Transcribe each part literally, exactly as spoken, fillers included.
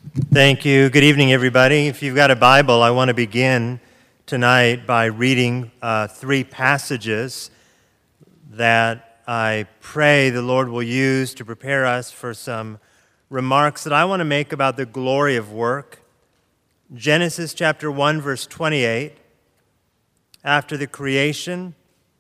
Thank you. Good evening, everybody. If you've got a Bible, I want to begin tonight by reading uh, three passages that I pray the Lord will use to prepare us for some remarks that I want to make about the glory of work. Genesis chapter one, verse twenty-eight. After the creation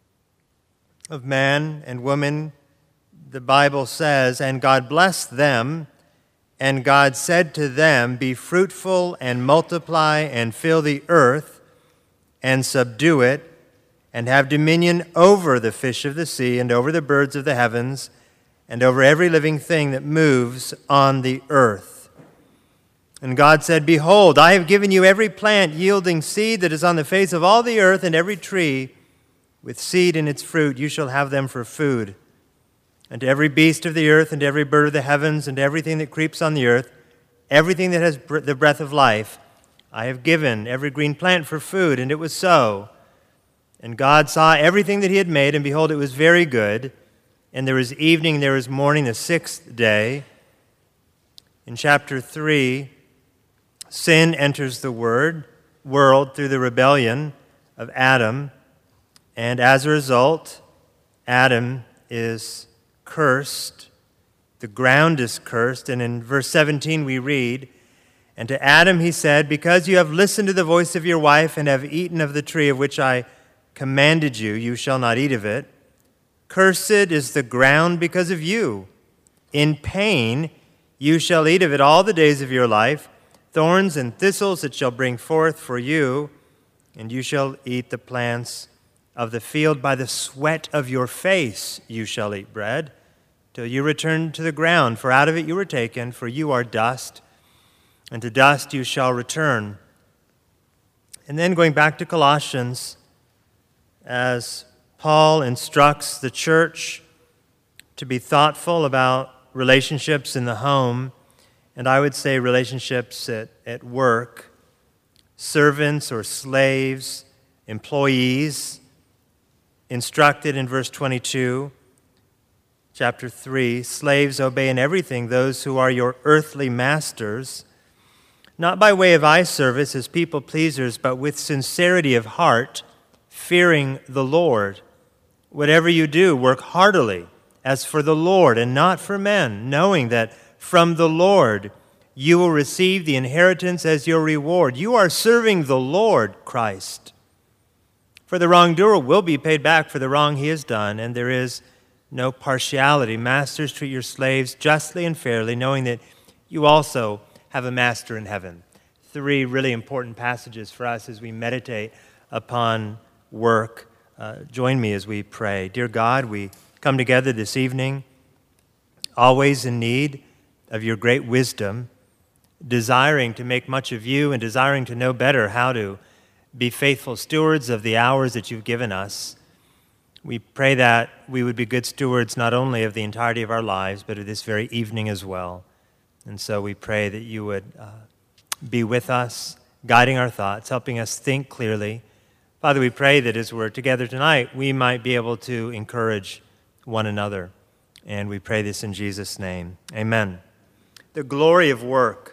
of man and woman, the Bible says, "And God blessed them, and God said to them, Be fruitful and multiply and fill the earth and subdue it, and have dominion over the fish of the sea and over the birds of the heavens and over every living thing that moves on the earth. And God said, Behold, I have given you every plant yielding seed that is on the face of all the earth, and every tree with seed in its fruit. You shall have them for food. And to every beast of the earth, and to every bird of the heavens, and to everything that creeps on the earth, everything that has the breath of life, I have given every green plant for food." And it was so. And God saw everything that he had made, and behold, it was very good. And there was evening, and there was morning, the sixth day. In chapter three, sin enters the word, world through the rebellion of Adam. And as a result, Adam is cursed. The ground is cursed. And in verse seventeen we read, "And to Adam he said, Because you have listened to the voice of your wife and have eaten of the tree of which I commanded you, you shall not eat of it. Cursed is the ground because of you. In pain you shall eat of it all the days of your life. Thorns and thistles it shall bring forth for you, and you shall eat the plants of the field. By the sweat of your face you shall eat bread, till you return to the ground, for out of it you were taken, for you are dust, and to dust you shall return." And then going back to Colossians, as Paul instructs the church to be thoughtful about relationships in the home, and I would say relationships at, at work, servants or slaves, employees, instructed in verse twenty-two, chapter three, "Slaves, obey in everything those who are your earthly masters, not by way of eye service as people pleasers, but with sincerity of heart, fearing the Lord. Whatever you do, work heartily as for the Lord and not for men, knowing that from the Lord you will receive the inheritance as your reward." You are serving the Lord Christ. "For the wrongdoer will be paid back for the wrong he has done, and there is no partiality. Masters, treat your slaves justly and fairly, knowing that you also have a master in heaven." Three really important passages for us as we meditate upon work. Uh, join me as we pray. Dear God, we come together this evening, always in need of your great wisdom, desiring to make much of you and desiring to know better how to be faithful stewards of the hours that you've given us. We pray that we would be good stewards not only of the entirety of our lives, but of this very evening as well. And so we pray that you would uh, be with us, guiding our thoughts, helping us think clearly. Father, we pray that as we're together tonight, we might be able to encourage one another. And we pray this in Jesus' name. Amen. The glory of work.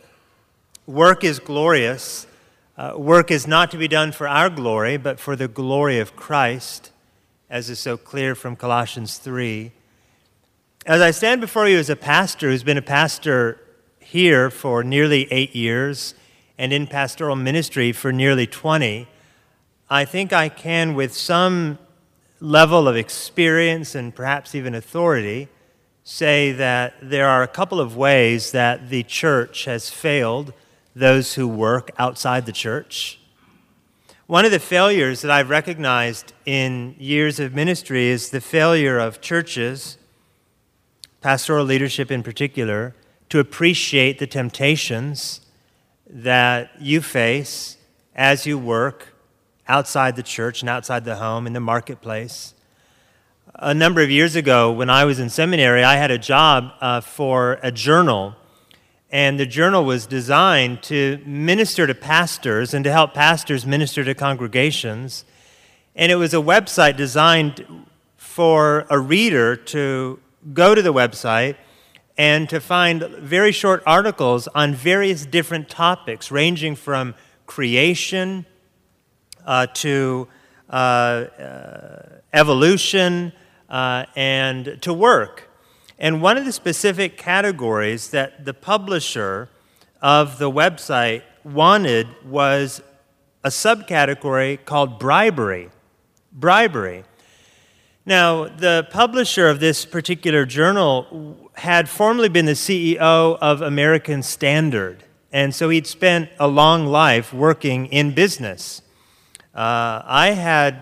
Work is glorious. Uh, work is not to be done for our glory, but for the glory of Christ, as is so clear from Colossians three. As I stand before you as a pastor who's been a pastor here for nearly eight years and in pastoral ministry for nearly twenty, I think I can, with some level of experience and perhaps even authority, say that there are a couple of ways that the church has failed those who work outside the church. One of the failures that I've recognized in years of ministry is the failure of churches, pastoral leadership in particular, to appreciate the temptations that you face as you work outside the church and outside the home, in the marketplace. A number of years ago, when I was in seminary, I had a job uh, for a journal. And the journal was designed to minister to pastors and to help pastors minister to congregations. And it was a website designed for a reader to go to the website and to find very short articles on various different topics, ranging from creation uh, to uh, uh, evolution uh, and to work. And one of the specific categories that the publisher of the website wanted was a subcategory called bribery. Bribery. Now, the publisher of this particular journal had formerly been the C E O of American Standard, and so he'd spent a long life working in business. Uh, I had,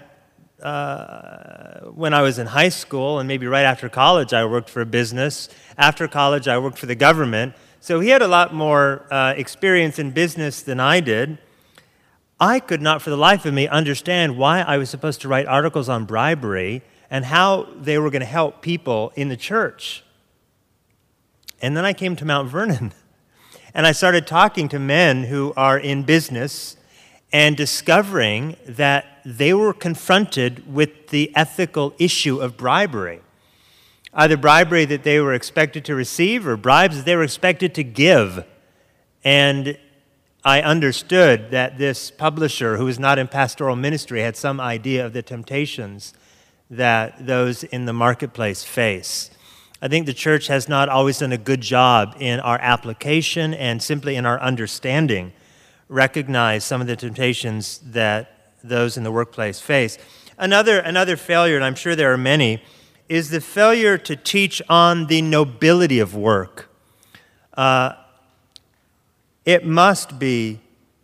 uh, when I was in high school, and maybe right after college, I worked for a business. After college, I worked for the government. So he had a lot more uh, experience in business than I did. I could not for the life of me understand why I was supposed to write articles on bribery and how they were going to help people in the church. And then I came to Mount Vernon, and I started talking to men who are in business and discovering that they were confronted with the ethical issue of bribery. Either bribery that they were expected to receive or bribes that they were expected to give. And I understood that this publisher, who was not in pastoral ministry, had some idea of the temptations that those in the marketplace face. I think the church has not always done a good job in our application and simply in our understanding, recognize some of the temptations that those in the workplace face. Another, another failure, and I'm sure there are many, is the failure to teach on the nobility of work. Uh, it must be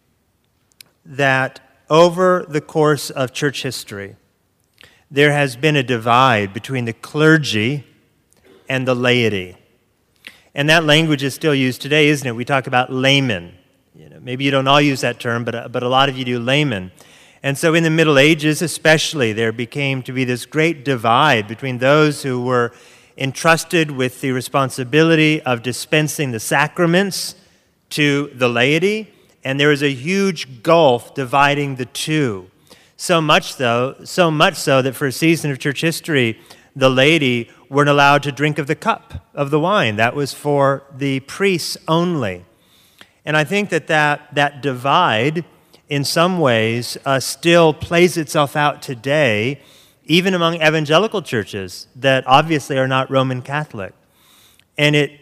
that over the course of church history, there has been a divide between the clergy and the laity. And that language is still used today, isn't it? We talk about laymen. You know, maybe you don't all use that term, but, but a lot of you do, laymen. And so in the Middle Ages especially, there became to be this great divide between those who were entrusted with the responsibility of dispensing the sacraments to the laity, and there was a huge gulf dividing the two. So much so, so much so that for a season of church history, the laity weren't allowed to drink of the cup of the wine. That was for the priests only. And I think that that, that divide, in some ways, uh, still plays itself out today, even among evangelical churches that obviously are not Roman Catholic. And it,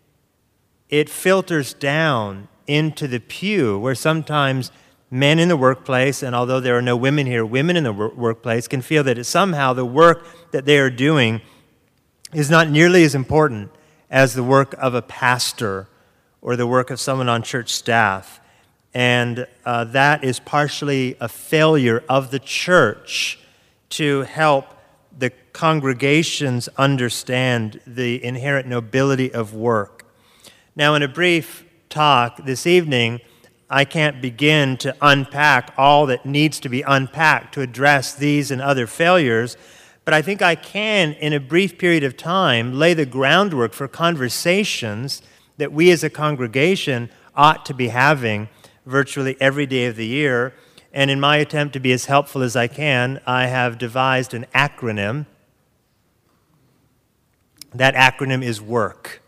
it filters down into the pew, where sometimes men in the workplace, and although there are no women here, women in the wor- workplace can feel that it, somehow the work that they are doing is not nearly as important as the work of a pastor or the work of someone on church staff. And uh, that is partially a failure of the church to help the congregations understand the inherent nobility of work. Now, in a brief talk this evening, I can't begin to unpack all that needs to be unpacked to address these and other failures, but I think I can, in a brief period of time, lay the groundwork for conversations that we as a congregation ought to be having virtually every day of the year. And in my attempt to be as helpful as I can, I have devised an acronym. That acronym is WORK.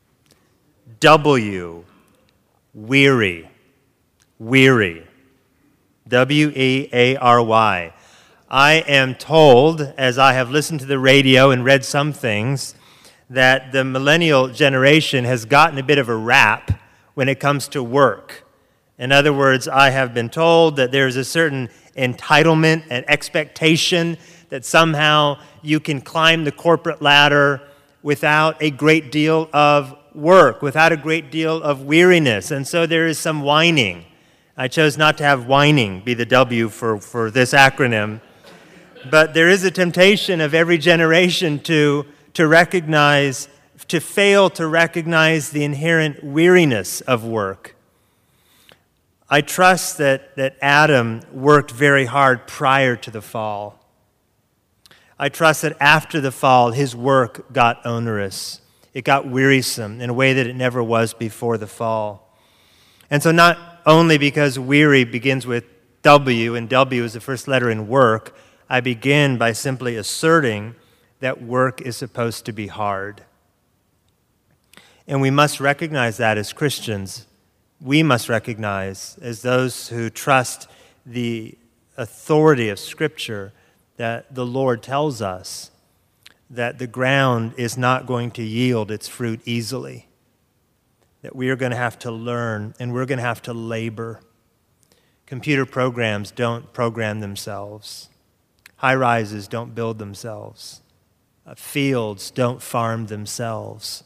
W, weary. Weary. W E A R Y. I am told, as I have listened to the radio and read some things, that the millennial generation has gotten a bit of a rap when it comes to work. In other words, I have been told that there's a certain entitlement and expectation that somehow you can climb the corporate ladder without a great deal of work, without a great deal of weariness. And so there is some whining. I chose not to have whining be the W for, for this acronym. But there is a temptation of every generation to, to recognize, to fail to recognize the inherent weariness of work. I trust that, that Adam worked very hard prior to the fall. I trust that after the fall, his work got onerous. It got wearisome in a way that it never was before the fall. And so not only because weary begins with W, and W is the first letter in work, I begin by simply asserting that work is supposed to be hard. And we must recognize that as Christians. We must recognize, as those who trust the authority of Scripture, that the Lord tells us that the ground is not going to yield its fruit easily, that we are going to have to learn and we're going to have to labor. Computer programs don't program themselves. High-rises don't build themselves. Uh, fields don't farm themselves.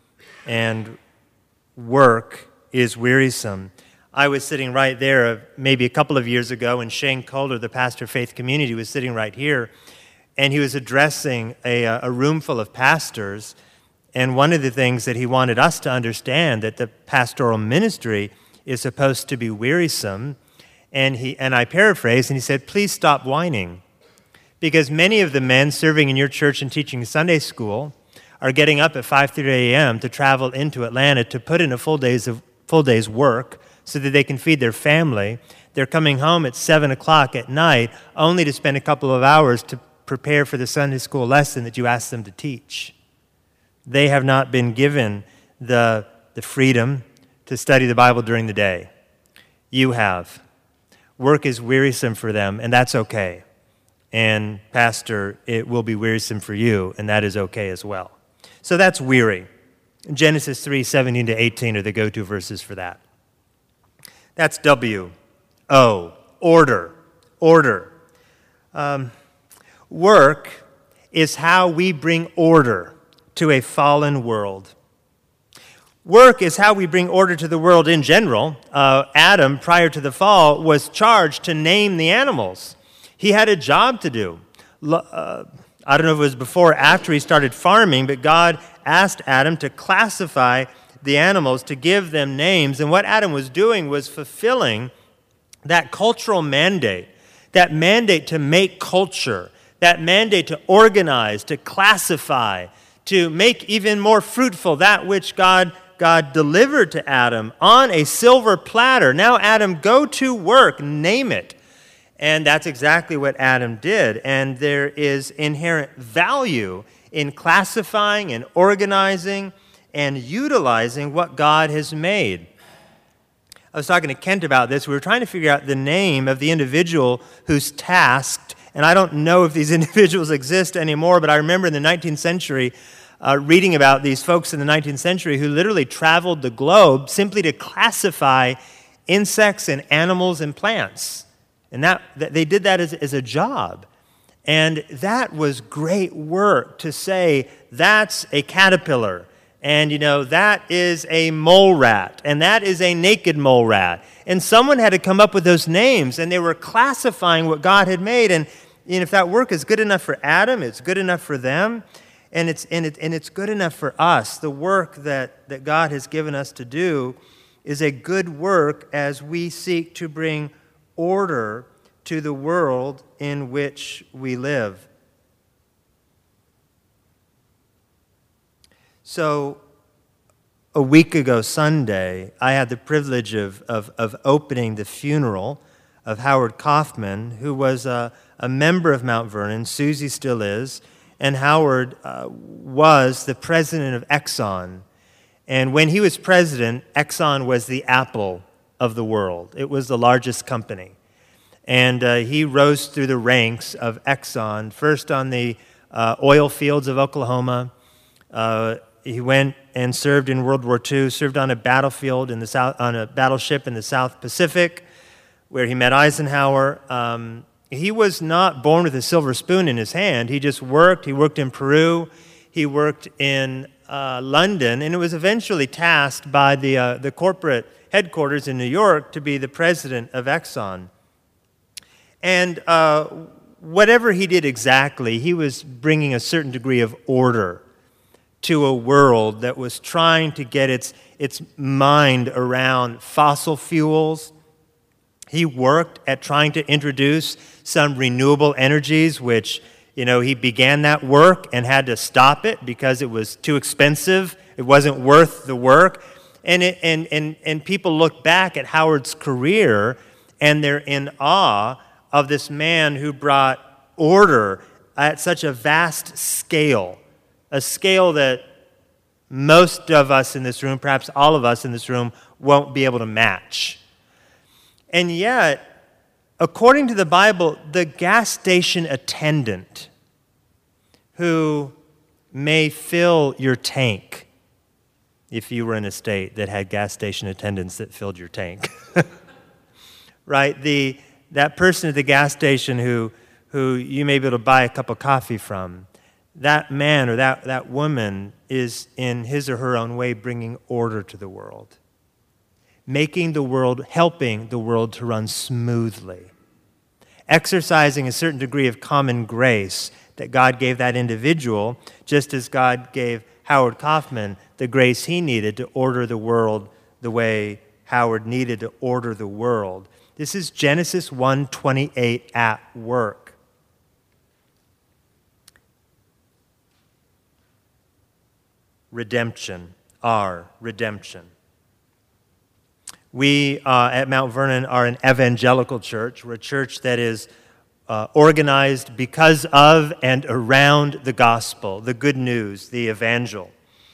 And work is wearisome. I was sitting right there maybe a couple of years ago, and Shane Calder, the pastor of Faith Community, was sitting right here, and he was addressing a, a room full of pastors, and one of the things that he wanted us to understand, that the pastoral ministry is supposed to be wearisome, and he and I paraphrased, and he said, please stop whining, because many of the men serving in your church and teaching Sunday school are getting up at five thirty a.m. to travel into Atlanta to put in a full day's of full day's work so that they can feed their family. They're coming home at seven o'clock at night only to spend a couple of hours to prepare for the Sunday school lesson that you asked them to teach. They have not been given the, the freedom to study the Bible during the day. You have. Work is wearisome for them, and that's okay. And, Pastor, it will be wearisome for you, and that is okay as well. So that's weary. Genesis three, seventeen to eighteen are the go-to verses for that. That's W. O. Order. Order. Um, work is how we bring order to a fallen world. Work is how we bring order to the world in general. Uh, Adam, prior to the fall, was charged to name the animals. He had a job to do. Uh, I don't know if it was before or after he started farming, but God asked Adam to classify the animals, to give them names. And what Adam was doing was fulfilling that cultural mandate, that mandate to make culture, that mandate to organize, to classify, to make even more fruitful that which God, God delivered to Adam on a silver platter. Now, Adam, go to work, name it. And that's exactly what Adam did. And there is inherent value in classifying and organizing and utilizing what God has made. I was talking to Kent about this. We were trying to figure out the name of the individual who's tasked, and I don't know if these individuals exist anymore, but I remember in the nineteenth century uh, reading about these folks in the nineteenth century who literally traveled the globe simply to classify insects and animals and plants. And that, that they did that as, as a job. And that was great work to say, that's a caterpillar. And, you know, that is a mole rat. And that is a naked mole rat. And someone had to come up with those names. And they were classifying what God had made. And, and if that work is good enough for Adam, it's good enough for them. And it's, and it, and it's good enough for us. The work that, that God has given us to do is a good work as we seek to bring order to the world in which we live. So, a week ago Sunday, I had the privilege of, of, of opening the funeral of Howard Kaufman, who was a, a member of Mount Vernon. Susie still is, and Howard uh, was the president of Exxon. And when he was president, Exxon was the Apple of the world. It was the largest company. And uh, he rose through the ranks of Exxon, first on the uh, oil fields of Oklahoma. Uh, he went and served in World War Two, served on a battlefield in the south, on a battleship in the South Pacific, where he met Eisenhower. Um, he was not born with a silver spoon in his hand. He just worked. He worked in Peru. He worked in uh, London, and it was eventually tasked by the uh, the corporate headquarters in New York to be the president of Exxon. And uh, whatever he did exactly, he was bringing a certain degree of order to a world that was trying to get its, its mind around fossil fuels. He worked at trying to introduce some renewable energies, which, you know, he began that work and had to stop it because it was too expensive. It wasn't worth the work. And, it, and, and, and people look back at Howard's career and they're in awe of this man who brought order at such a vast scale, a scale that most of us in this room, perhaps all of us in this room, won't be able to match. And yet, according to the Bible, the gas station attendant who may fill your tank, if you were in a state that had gas station attendants that filled your tank, right? The that person at the gas station who who you may be able to buy a cup of coffee from, that man or that, that woman is in his or her own way bringing order to the world, making the world, helping the world to run smoothly, exercising a certain degree of common grace that God gave that individual, just as God gave Howard Kaufman the grace he needed to order the world the way Howard needed to order the world. This is Genesis one twenty-eight at work. Redemption, our redemption. We uh, at Mount Vernon are an evangelical church. We're a church that is uh, organized because of and around the gospel, the good news, the evangel.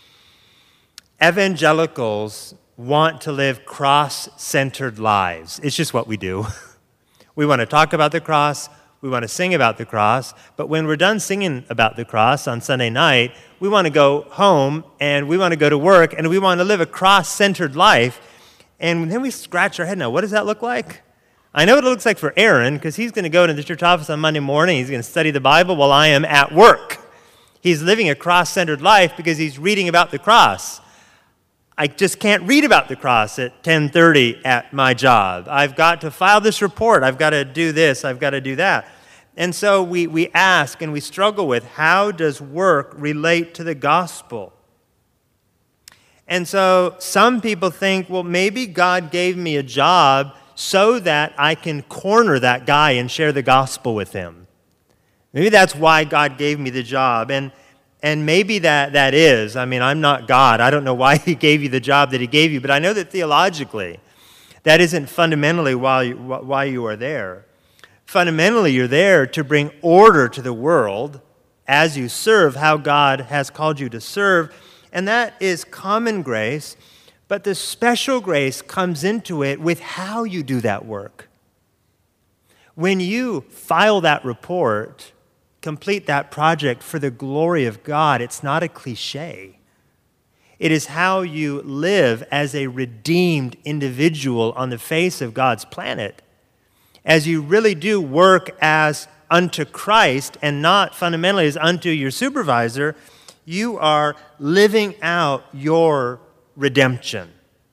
Evangelicals want to live cross-centered lives. It's just what we do. We want to talk about the cross. We want to sing about the cross, but when we're done singing about the cross on Sunday night, we want to go home and we want to go to work and we want to live a cross-centered life. And then we scratch our head now, what does that look like? I know what it looks like for Aaron, because he's going to go to the church office on Monday morning, he's going to study the Bible while I am at work. He's living a cross-centered life because he's reading about the cross. I just can't read about the cross at ten thirty at my job. I've got to file this report. I've got to do this. I've got to do that. And so we, we ask and we struggle with, how does work relate to the gospel? And so some people think, well, maybe God gave me a job so that I can corner that guy and share the gospel with him. Maybe that's why God gave me the job. And And maybe that, that is. I mean, I'm not God. I don't know why he gave you the job that he gave you, but I know that theologically, that isn't fundamentally why you, why you are there. Fundamentally, you're there to bring order to the world as you serve how God has called you to serve, and that is common grace, but the special grace comes into it with how you do that work. When you file that report, complete that project for the glory of God, it's not a cliche. It is how you live as a redeemed individual on the face of God's planet. As you really do work as unto Christ and not fundamentally as unto your supervisor, you are living out your redemption.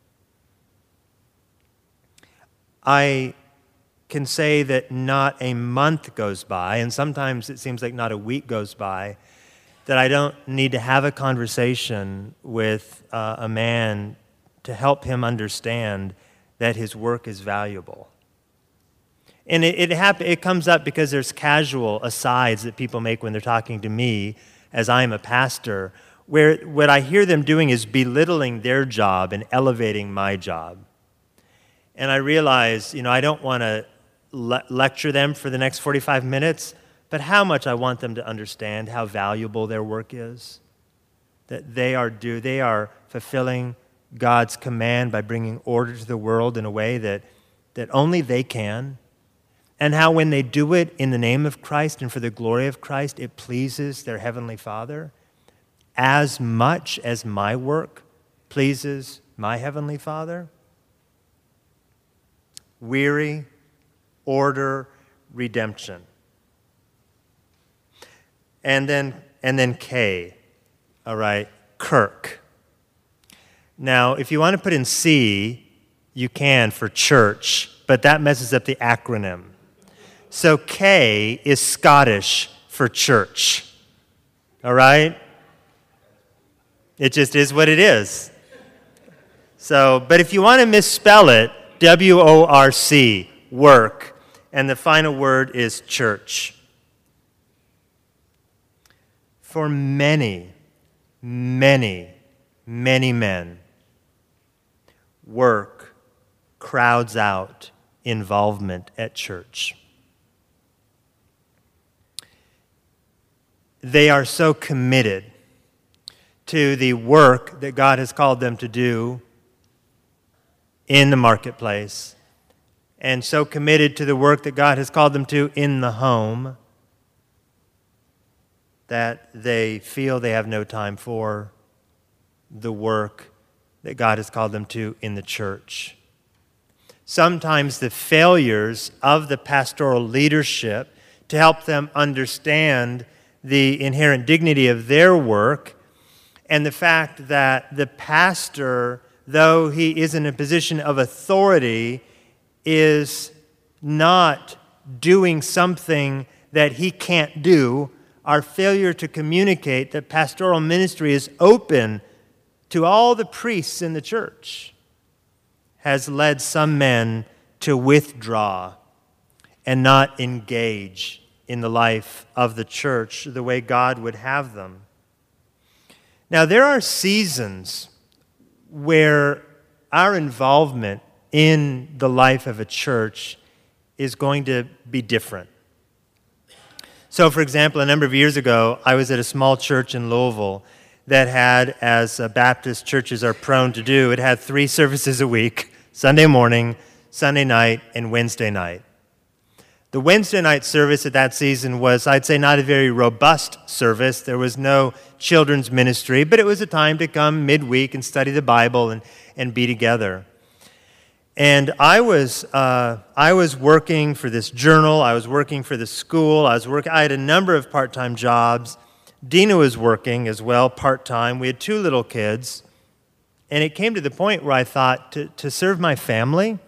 I can say that not a month goes by, and sometimes it seems like not a week goes by, that I don't need to have a conversation with uh, a man to help him understand that his work is valuable. And it, it, hap- it comes up because there's casual asides that people make when they're talking to me, as I am a pastor, where what I hear them doing is belittling their job and elevating my job. And I realize, you know, I don't want to le- lecture them for the next forty-five minutes, but how much I want them to understand how valuable their work is. That they are do they are fulfilling God's command by bringing order to the world in a way that, that only they can. And how when they do it in the name of Christ and for the glory of Christ, it pleases their Heavenly Father as much as my work pleases my Heavenly Father. Weary, order, redemption. And then, and then K, all right, Kirk. Now, if you want to put in C, you can for church, but that messes up the acronym. So K is Scottish for church, all right? It just is what it is. So, but if you want to misspell it, W O R C, work, and the final word is church. For many, many, many men, work crowds out involvement at church. They are so committed to the work that God has called them to do in the marketplace, and so committed to the work that God has called them to in the home that they feel they have no time for the work that God has called them to in the church. Sometimes the failures of the pastoral leadership to help them understand the inherent dignity of their work and the fact that the pastor, though he is in a position of authority, is not doing something that he can't do. Our failure to communicate that pastoral ministry is open to all the priests in the church has led some men to withdraw and not engage in the life of the church the way God would have them. Now, there are seasons where our involvement in the life of a church is going to be different. So, for example, a number of years ago, I was at a small church in Louisville that had, as Baptist churches are prone to do, it had three services a week, Sunday morning, Sunday night, and Wednesday night. The Wednesday night service at that season was, I'd say, not a very robust service. There was no children's ministry, but it was a time to come midweek and study the Bible and, and be together. And I was uh, I was working for this journal. I was working for the school. I was working. I had a number of part-time jobs. Dina was working as well, part-time. We had two little kids. And it came to the point where I thought, to, to serve my family,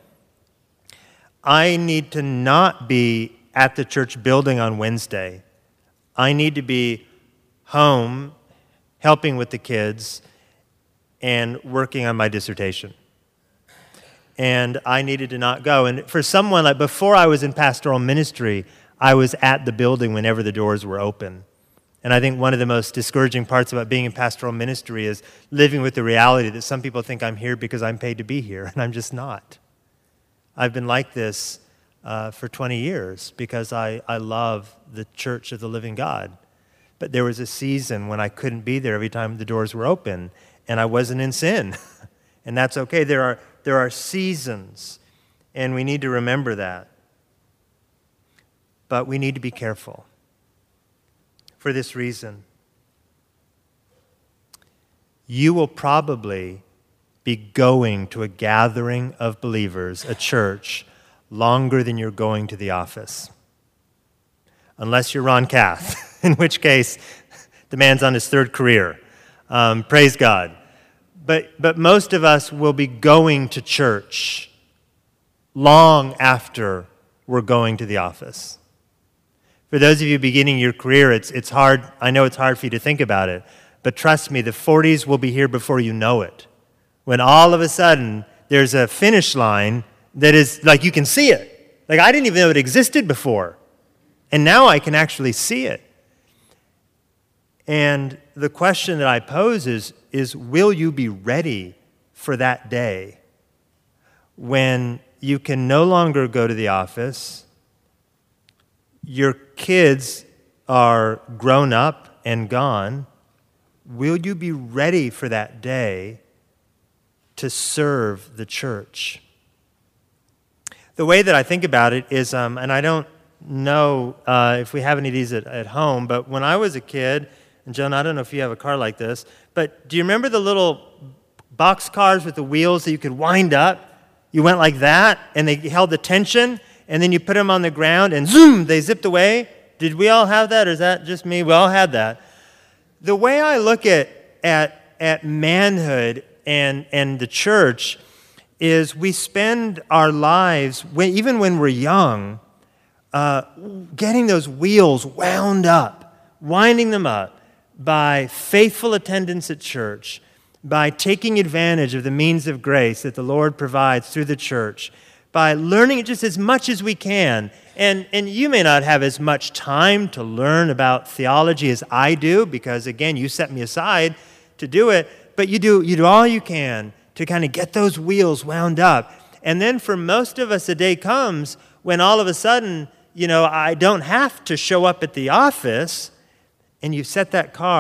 I need to not be at the church building on Wednesday. I need to be home helping with the kids and working on my dissertation. And I needed to not go. And for someone, like before I was in pastoral ministry, I was at the building whenever the doors were open. And I think one of the most discouraging parts about being in pastoral ministry is living with the reality that some people think I'm here because I'm paid to be here, and I'm just not. I've been like this uh, for twenty years because I, I love the church of the living God. But there was a season when I couldn't be there every time the doors were open, and I wasn't in sin. And that's okay. There are, there are seasons, and we need to remember that. But we need to be careful for this reason. You will probably be going to a gathering of believers, a church, longer than you're going to the office. Unless you're Ron Cath, in which case the man's on his third career. Um, praise God. But, but most of us will be going to church long after we're going to the office. For those of you beginning your career, it's, it's hard. I know it's hard for you to think about it. But trust me, the forties will be here before you know it. When all of a sudden there's a finish line that is like you can see it. Like I didn't even know it existed before. And now I can actually see it. And the question that I pose is, is will you be ready for that day when you can no longer go to the office, your kids are grown up and gone? Will you be ready for that day to serve the church? The way that I think about it is, um, and I don't know uh, if we have any of these at, at home, but when I was a kid, and Joan, I don't know if you have a car like this, but do you remember the little box cars with the wheels that you could wind up? You went like that, and they held the tension, and then you put them on the ground, and zoom, they zipped away. Did we all have that, or is that just me? We all had that. The way I look at at, at manhood and, and the church is we spend our lives, when, even when we're young, uh, getting those wheels wound up, winding them up by faithful attendance at church, by taking advantage of the means of grace that the Lord provides through the church, by learning just as much as we can. And, and you may not have as much time to learn about theology as I do, because, again, you set me aside to do it, but you do, you do all you can to kind of get those wheels wound up. And then for most of us, a day comes when all of a sudden, you know, I don't have to show up at the office, and you set that car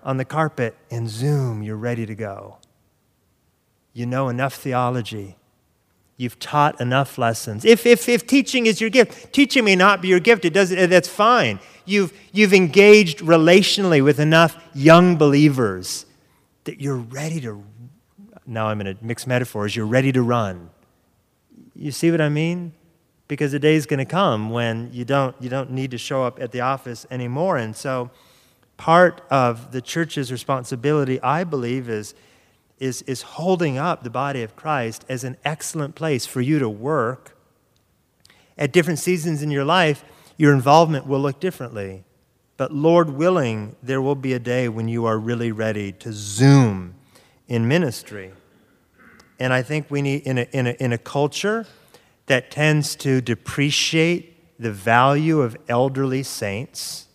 on the carpet, and zoom, you're ready to go. You know enough theology. You've taught enough lessons. If, if, if teaching is your gift, teaching may not be your gift. It doesn't, that's fine. You've, you've engaged relationally with enough young believers that you're ready to, now I'm going to mix metaphors, you're ready to run. You see what I mean? Because the day's going to come when you don't, you don't need to show up at the office anymore. And so part of the church's responsibility, I believe, is Is, is holding up the body of Christ as an excellent place for you to work. At different seasons in your life, your involvement will look differently. But Lord willing, there will be a day when you are really ready to zoom in ministry. And I think we need, in a, in a, in a culture that tends to depreciate the value of elderly saints,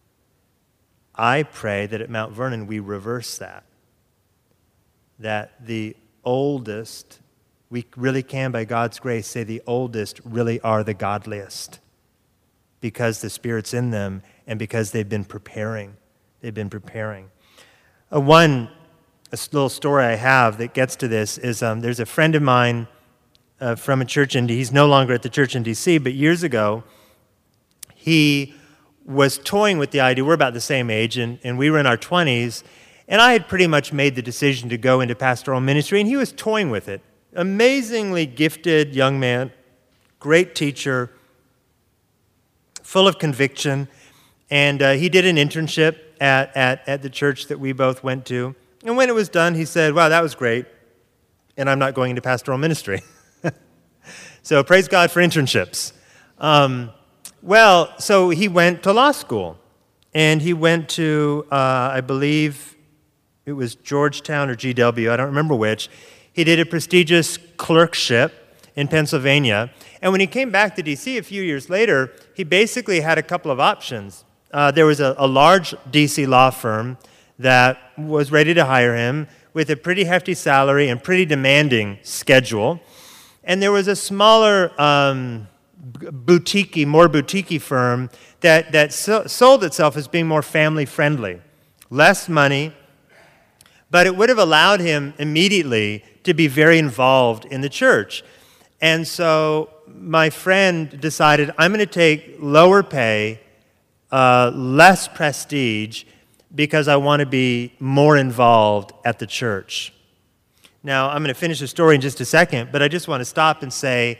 I pray that at Mount Vernon we reverse that. That the oldest, we really can, by God's grace, say the oldest really are the godliest because the Spirit's in them and because they've been preparing. They've been preparing. Uh, one a little story I have that gets to this is um, there's a friend of mine uh, from a church in, he's no longer at the church in D C, but years ago, he was toying with the idea, we're about the same age, and, and we were in our twenties, and I had pretty much made the decision to go into pastoral ministry, and he was toying with it. Amazingly gifted young man, great teacher, full of conviction, and uh, he did an internship at, at, at the church that we both went to. And when it was done, he said, wow, that was great, and I'm not going into pastoral ministry. So praise God for internships. Um, well, so he went to law school, and he went to, uh, I believe, it was Georgetown or G W, I don't remember which. He did a prestigious clerkship in Pennsylvania. And when he came back to D C a few years later, he basically had a couple of options. Uh, there was a, a large D C law firm that was ready to hire him with a pretty hefty salary and pretty demanding schedule. And there was a smaller um, boutique, more boutique firm that, that so, sold itself as being more family-friendly. Less money, but it would have allowed him immediately to be very involved in the church. And so my friend decided, I'm going to take lower pay, uh, less prestige, because I want to be more involved at the church. Now, I'm going to finish the story in just a second, but I just want to stop and say,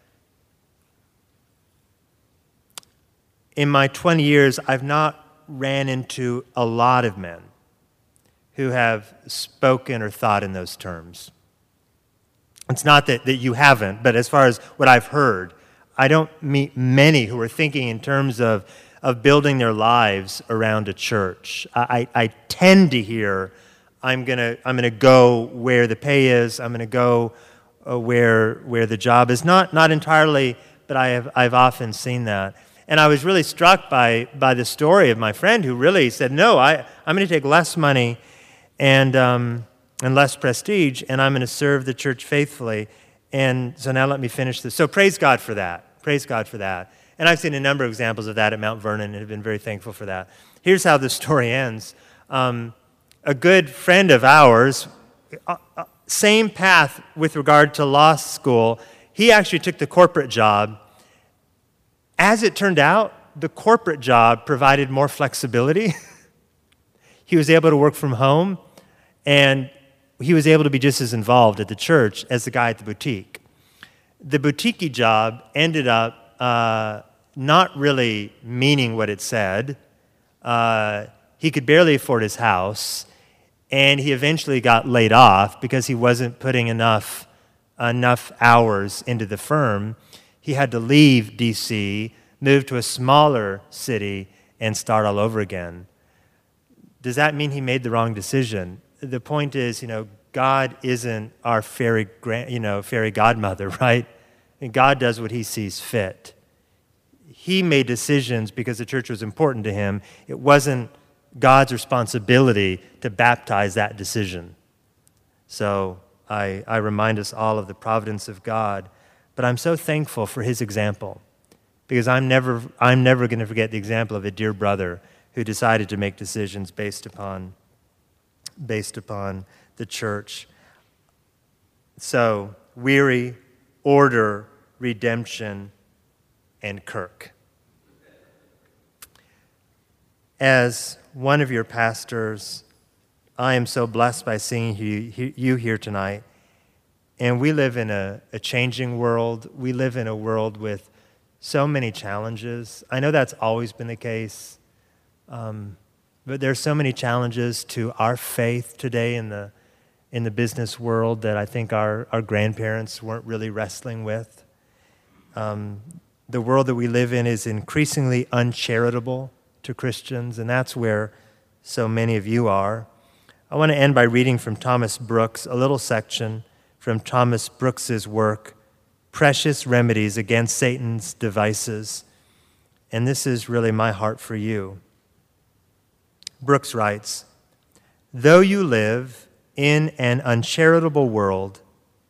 in my twenty years, I've not ran into a lot of men who have spoken or thought in those terms. It's not that, that you haven't, but as far as what I've heard, I don't meet many who are thinking in terms of, of building their lives around a church. I, I tend to hear, I'm gonna I'm gonna go where the pay is, I'm gonna go uh, where where the job is. Not not entirely, but I have I've often seen that. And I was really struck by by the story of my friend who really said, no, I, I'm gonna take less money and um, and less prestige, and I'm going to serve the church faithfully. And so now let me finish this. So praise God for that. Praise God for that. And I've seen a number of examples of that at Mount Vernon and have been very thankful for that. Here's how the story ends. Um, a good friend of ours, uh, uh, same path with regard to law school, he actually took the corporate job. As it turned out, the corporate job provided more flexibility. He was able to work from home, and he was able to be just as involved at the church as the guy at the boutique. The boutique job ended up uh, not really meaning what it said. Uh, he could barely afford his house, and he eventually got laid off because he wasn't putting enough, enough hours into the firm. He had to leave D C, move to a smaller city, and start all over again. Does that mean he made the wrong decision? The point is, you know, God isn't our fairy, grand, you know, fairy godmother, right? And God does what he sees fit. He made decisions because the church was important to him. It wasn't God's responsibility to baptize that decision. So I, I remind us all of the providence of God. But I'm so thankful for his example, because I'm never, I'm never going to forget the example of a dear brother who decided to make decisions based upon based upon the church. So, weary, order, redemption, and Kirk. As one of your pastors, I am so blessed by seeing you, you here tonight. And we live in a, a changing world. We live in a world with so many challenges. I know that's always been the case, um, but there's so many challenges to our faith today in the in the business world that I think our, our grandparents weren't really wrestling with. Um, the world that we live in is increasingly uncharitable to Christians, and that's where so many of you are. I want to end by reading from Thomas Brooks, a little section from Thomas Brooks's work, Precious Remedies Against Satan's Devices. And this is really my heart for you. Brooks writes, "Though you live in an uncharitable world,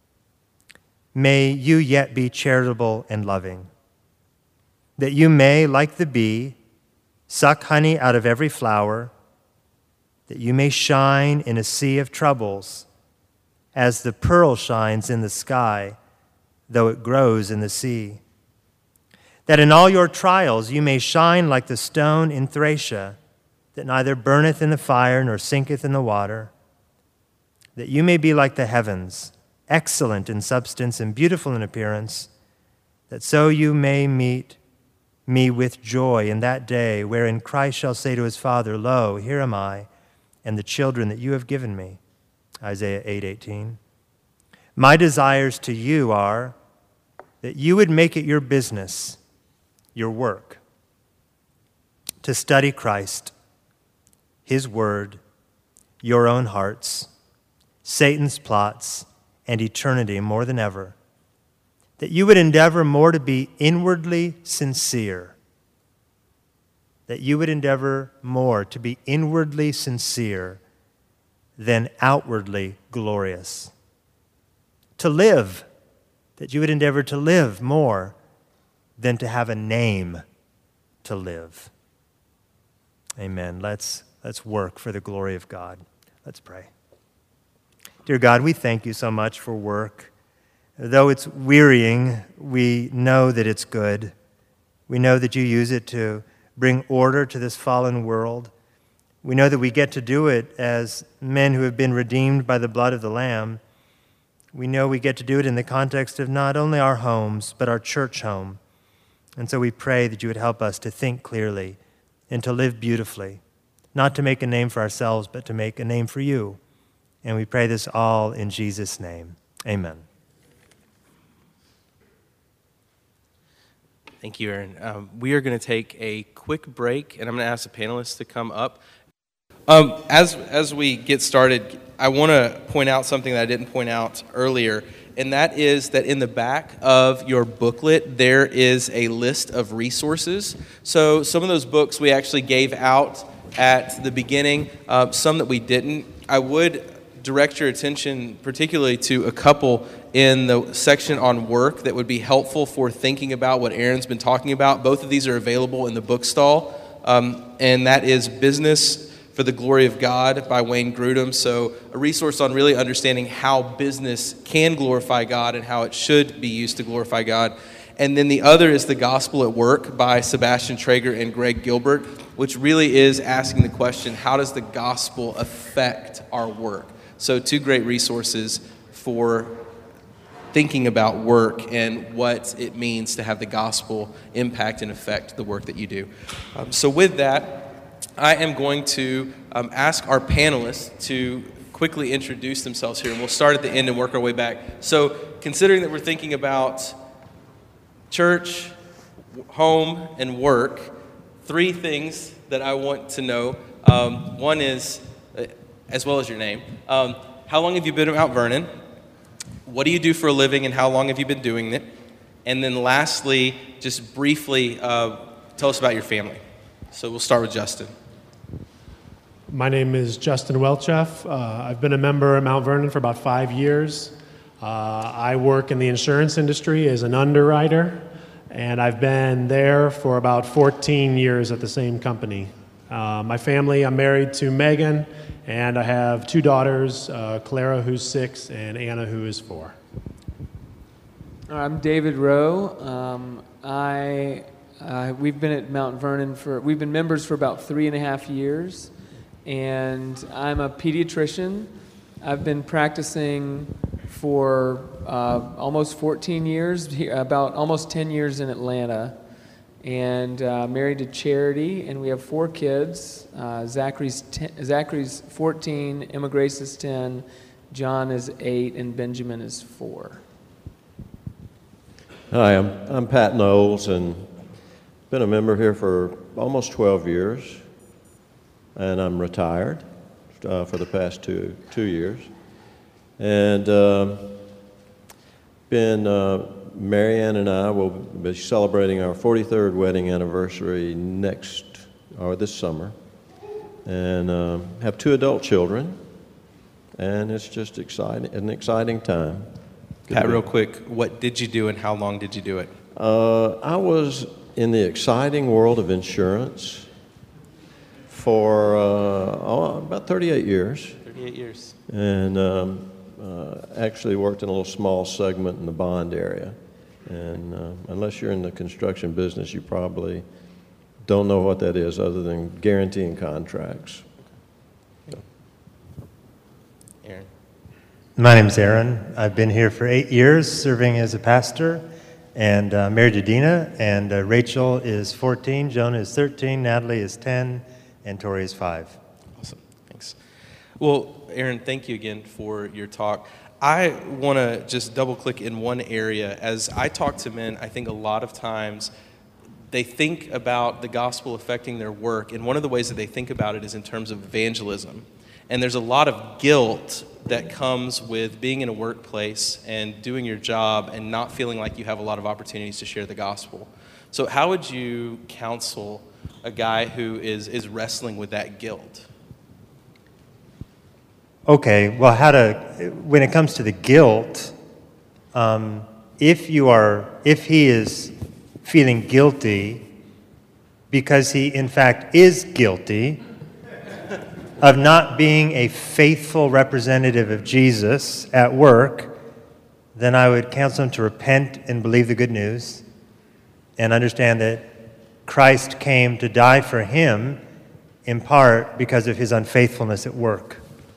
may you yet be charitable and loving, that you may, like the bee, suck honey out of every flower, that you may shine in a sea of troubles, as the pearl shines in the sky, though it grows in the sea. That in all your trials you may shine like the stone in Thracia, that neither burneth in the fire nor sinketh in the water, that you may be like the heavens, excellent in substance and beautiful in appearance, that so you may meet me with joy in that day wherein Christ shall say to his Father, Lo, here am I, and the children that you have given me." Isaiah eight eighteen. "My desires to you are that you would make it your business, your work, to study Christ, his word, your own hearts, Satan's plots, and eternity more than ever, that you would endeavor more to be inwardly sincere, that you would endeavor more to be inwardly sincere than outwardly glorious, to live, that you would endeavor to live more than to have a name to live." Amen. Let's, let's work for the glory of God. Let's pray. Dear God, we thank you so much for work. Though it's wearying, we know that it's good. We know that you use it to bring order to this fallen world. We know that we get to do it as men who have been redeemed by the blood of the Lamb. We know we get to do it in the context of not only our homes, but our church home. And so we pray that you would help us to think clearly and to live beautifully, not to make a name for ourselves, but to make a name for you. And we pray this all in Jesus' name. Amen. Thank you, Aaron. Um, we are going to take a quick break, and I'm going to ask the panelists to come up. Um, as as we get started, I want to point out something that I didn't point out earlier, and that is that in the back of your booklet, there is a list of resources. So some of those books we actually gave out at the beginning, uh, some that we didn't. I would direct your attention particularly to a couple in the section on work that would be helpful for thinking about what Aaron's been talking about. Both of these are available in the bookstall, um, and that is Business for the Glory of God by Wayne Grudem. So a resource on really understanding how business can glorify God and how it should be used to glorify God. And then the other is The Gospel at Work by Sebastian Traeger and Greg Gilbert, which really is asking the question, how does the gospel affect our work? So two great resources for thinking about work and what it means to have the gospel impact and affect the work that you do. Um, so with that, I am going to um, ask our panelists to quickly introduce themselves here, and we'll start at the end and work our way back. So considering that we're thinking about church, home, and work, three things that I want to know. Um, one is, uh, as well as your name, um, how long have you been at Mount Vernon? What do you do for a living, and how long have you been doing it? And then lastly, just briefly, uh, tell us about your family. So we'll start with Justin. My name is Justin Welcheff. Uh, I've been a member at Mount Vernon for about five years. Uh, I work in the insurance industry as an underwriter, and I've been there for about fourteen years at the same company. Uh, my family, I'm married to Megan, and I have two daughters, uh, Clara, who's six, and Anna, who is four. I'm David Rowe. Um, I uh, we've been at Mount Vernon for we've been members for about three and a half years, and I'm a pediatrician. I've been practicing for uh, almost fourteen years, about almost ten years in Atlanta, and uh, married to Charity, and we have four kids. Uh, Zachary's ten, Zachary's fourteen, Emma Grace is ten, John is eight, and Benjamin is four. Hi, I'm, I'm Pat Knowles, and been a member here for almost twelve years, and I'm retired uh, for the past two two years, and uh, been uh, Marianne and I will be celebrating our forty-third wedding anniversary next or this summer, and uh, have two adult children, and it's just exciting an exciting time. Pat, real quick, what did you do and how long did you do it? Uh, I was in the exciting world of insurance for uh, oh, about thirty-eight years. thirty-eight years. And um, uh, actually worked in a little small segment in the bond area. And uh, unless you're in the construction business, you probably don't know what that is other than guaranteeing contracts. Aaron. My name's Aaron. I've been here for eight years serving as a pastor, and uh, married to Dina, and uh, Rachel is fourteen, Jonah is thirteen, Natalie is ten, and Tori is five. Awesome. Thanks. Well, Aaron, thank you again for your talk. I want to just double click in one area. As I talk to men, I think a lot of times they think about the gospel affecting their work, and one of the ways that they think about it is in terms of evangelism. And there's a lot of guilt that comes with being in a workplace and doing your job and not feeling like you have a lot of opportunities to share the gospel. So how would you counsel a guy who is, is wrestling with that guilt? Okay, well, how to, when it comes to the guilt, um, if you are, if he is feeling guilty because he in fact is guilty of not being a faithful representative of Jesus at work, then I would counsel him to repent and believe the good news and understand that Christ came to die for him in part because of his unfaithfulness at work.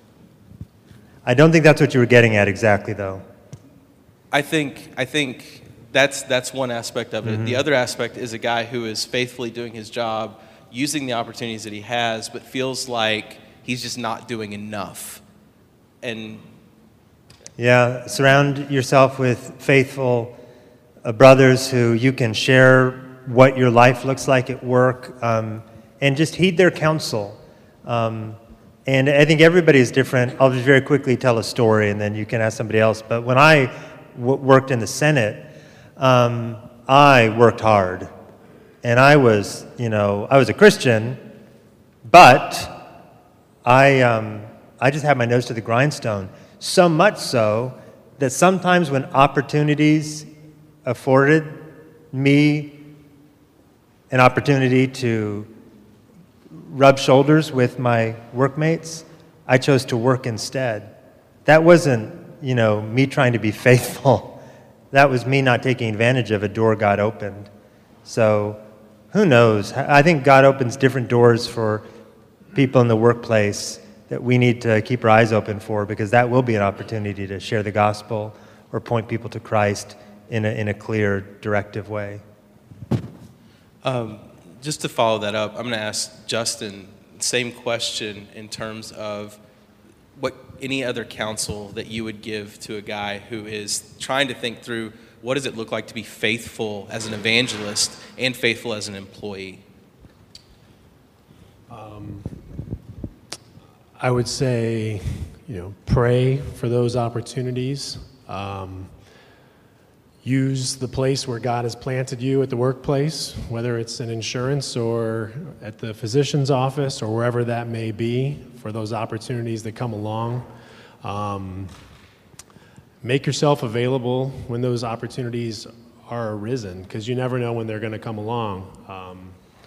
I don't think that's what you were getting at exactly, though. I think I think that's that's one aspect of it. Mm-hmm. The other aspect is a guy who is faithfully doing his job, using the opportunities that he has, but feels like he's just not doing enough. And yeah, surround yourself with faithful uh, brothers who you can share what your life looks like at work, um, and just heed their counsel. Um, and I think everybody is different. I'll just very quickly tell a story, and then you can ask somebody else. But when I w- worked in the Senate, um, I worked hard, and I was, you know, I was a Christian, but I, um, I just had my nose to the grindstone, so much so that sometimes when opportunities afforded me an opportunity to rub shoulders with my workmates, I chose to work instead. That wasn't, you know, me trying to be faithful. That was me not taking advantage of a door God opened. So who knows? I think God opens different doors for people in the workplace that we need to keep our eyes open for, because that will be an opportunity to share the gospel or point people to Christ in a, in a clear, directive way. Um, just to follow that up, I'm going to ask Justin the same question in terms of what any other counsel that you would give to a guy who is trying to think through what does it look like to be faithful as an evangelist and faithful as an employee? Um, I would say, you know, pray for those opportunities. Um, use the place where God has planted you at the workplace, whether it's in insurance or at the physician's office or wherever that may be, for those opportunities that come along. Um, make yourself available when those opportunities are arisen, because you never know when they're going to come along. Um,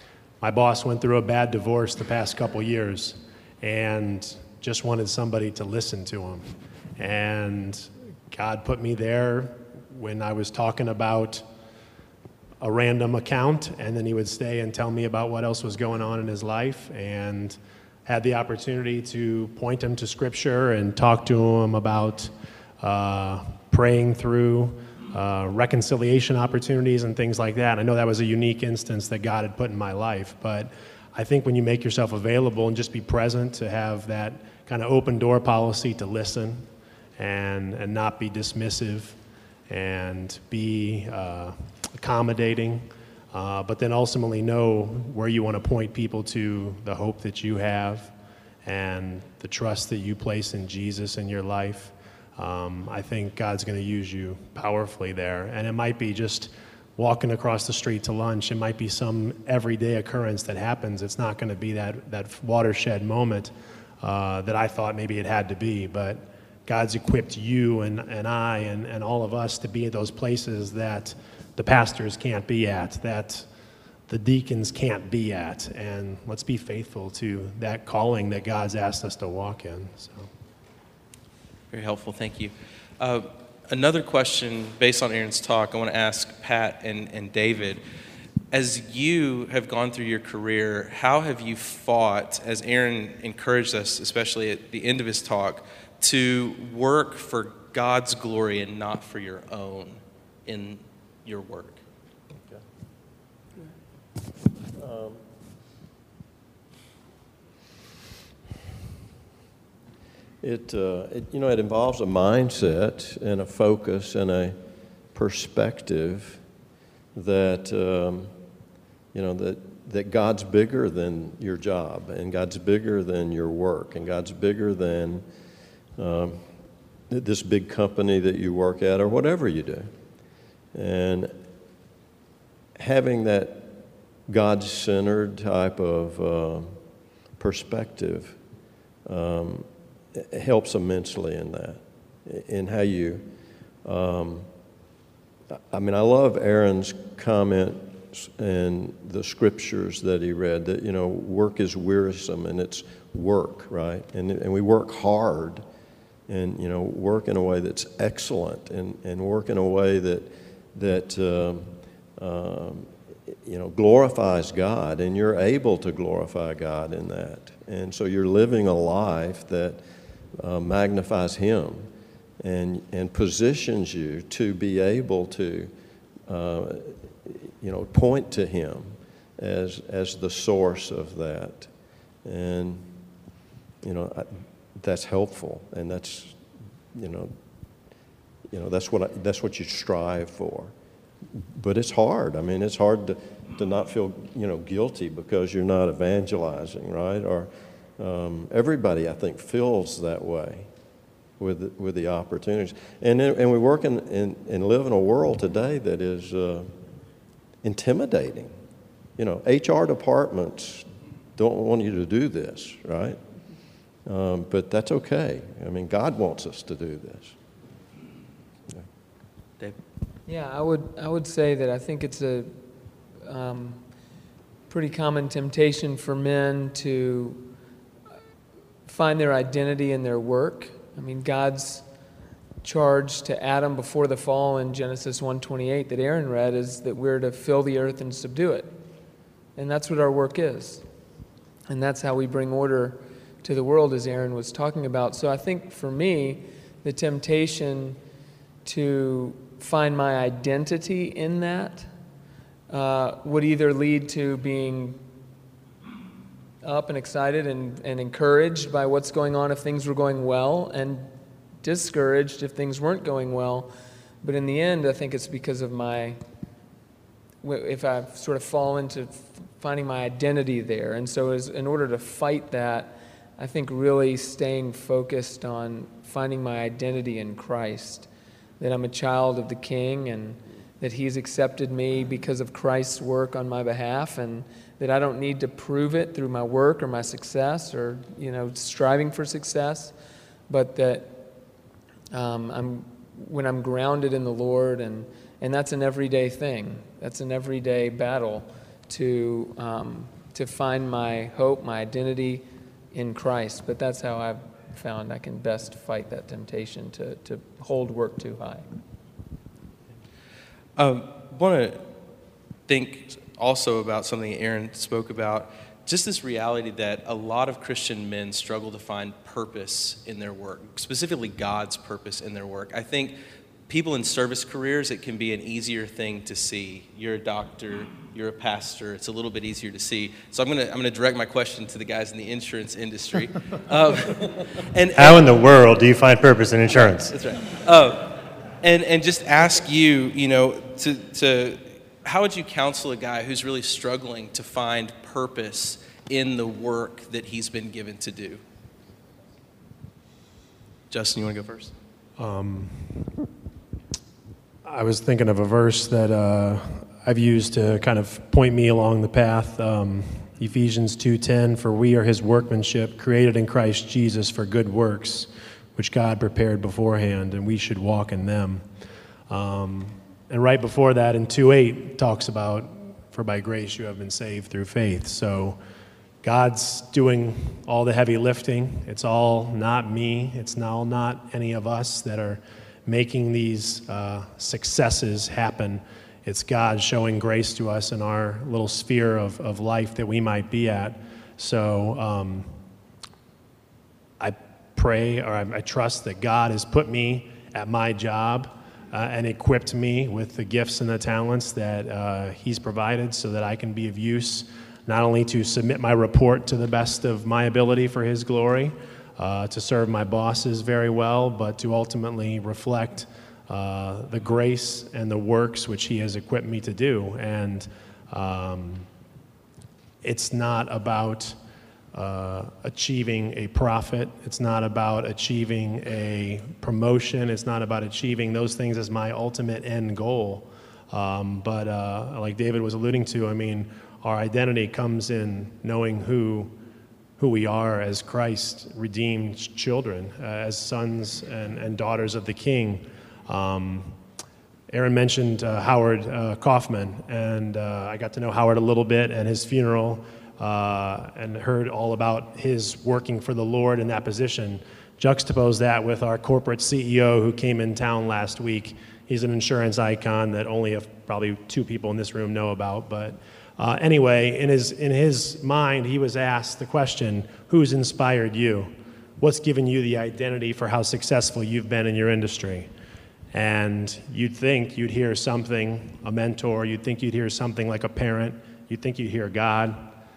my boss went through a bad divorce the past couple years and just wanted somebody to listen to him. And God put me there when I was talking about a random account, and then he would stay and tell me about what else was going on in his life, and had the opportunity to point him to Scripture and talk to him about uh, praying through uh, reconciliation opportunities and things like that. I know that was a unique instance that God had put in my life, but I think when you make yourself available and just be present, to have that kind of open door policy to listen and, and not be dismissive and be uh, accommodating, Uh, but then ultimately know where you want to point people to the hope that you have and the trust that you place in Jesus in your life. Um, I think God's going to use you powerfully there. And it might be just walking across the street to lunch. It might be some everyday occurrence that happens. It's not going to be that, that watershed moment uh, that I thought maybe it had to be. But God's equipped you and, and I and, and all of us to be at those places that the pastors can't be at, that the deacons can't be at, and let's be faithful to that calling that God's asked us to walk in. So, very helpful, thank you. Uh, another question based on Aaron's talk, I want to ask Pat and, and David. As you have gone through your career, how have you fought, as Aaron encouraged us, especially at the end of his talk, to work for God's glory and not for your own in your work? Okay. Um, it, uh, it, you know, it involves a mindset and a focus and a perspective that, um, you know, that, that God's bigger than your job, and God's bigger than your work, and God's bigger than um, this big company that you work at or whatever you do. And having that God-centered type of uh, perspective um, helps immensely in that, in how you, um, I mean, I love Aaron's comments and the scriptures that he read, that, you know, work is wearisome and it's work, right? And, and we work hard and, you know, work in a way that's excellent and, and work in a way that that um, um, you know, glorifies God, and you're able to glorify God in that. And so you're living a life that uh, magnifies Him and and positions you to be able to, uh, you know, point to Him as as the source of that. And you know, I, that's helpful, and that's, you know. You know, that's what I, that's what you strive for. But it's hard. I mean, it's hard to, to not feel, you know, guilty because you're not evangelizing, right? Or um, everybody, I think, feels that way with with the opportunities. And and we work in, in and live in a world today that is uh, intimidating. You know, H R departments don't want you to do this, right? Um, but that's okay. I mean, God wants us to do this. Dave? Yeah, I would I would say that I think it's a um, pretty common temptation for men to find their identity in their work. I mean, God's charge to Adam before the fall in Genesis one twenty-eight that Aaron read is that we're to fill the earth and subdue it. And that's what our work is. And that's how we bring order to the world, as Aaron was talking about. So I think for me, the temptation to find my identity in that uh, would either lead to being up and excited and, and encouraged by what's going on if things were going well, and discouraged if things weren't going well. But in the end, I think it's because of my, if I sort of fall into finding my identity there. And so as, in order to fight that, I think really staying focused on finding my identity in Christ, that I'm a child of the King and that He's accepted me because of Christ's work on my behalf, and that I don't need to prove it through my work or my success or, you know, striving for success, but that um, I'm when I'm grounded in the Lord, and, and that's an everyday thing. That's an everyday battle to um, to find my hope, my identity in Christ. But that's how I've found I can best fight that temptation to, to hold work too high. I um, want to think also about something Aaron spoke about, just this reality that a lot of Christian men struggle to find purpose in their work, specifically God's purpose in their work. I think people in service careers, it can be an easier thing to see. You're a doctor, you're a pastor, it's a little bit easier to see. So I'm going to I'm going to direct my question to the guys in the insurance industry. um, and, How and, in the world do you find purpose in insurance? That's right. Um, and and just ask you, you know, to to how would you counsel a guy who's really struggling to find purpose in the work that he's been given to do? Justin, you want to go first? Um, I was thinking of a verse that uh, I've used to kind of point me along the path. Um, Ephesians two ten, for we are his workmanship, created in Christ Jesus for good works, which God prepared beforehand, and we should walk in them. Um, and right before that, in two eight, talks about, for by grace you have been saved through faith. So God's doing all the heavy lifting. It's all not me. It's now not any of us that are making these uh, successes happen. It's God showing grace to us in our little sphere of, of life that we might be at. So um, I pray, or I, I trust that God has put me at my job uh, and equipped me with the gifts and the talents that uh, he's provided so that I can be of use, not only to submit my report to the best of my ability for his glory, uh, to serve my bosses very well, but to ultimately reflect uh, the grace and the works which he has equipped me to do. And um, it's not about uh, achieving a profit. It's not about achieving a promotion. It's not about achieving those things as my ultimate end goal. Um, but uh, like David was alluding to, I mean, our identity comes in knowing who who we are as Christ redeemed children, uh, as sons and, and daughters of the King. Um, Aaron mentioned uh, Howard uh, Kaufman, and uh, I got to know Howard a little bit at his funeral uh, and heard all about his working for the Lord in that position. Juxtapose that with our corporate C E O who came in town last week. He's an insurance icon that only a, probably two people in this room know about, but Uh, anyway, in his in his mind, he was asked the question, who's inspired you? What's given you the identity for how successful you've been in your industry? And you'd think you'd hear something, a mentor, you'd think you'd hear something like a parent, you'd think you'd hear God.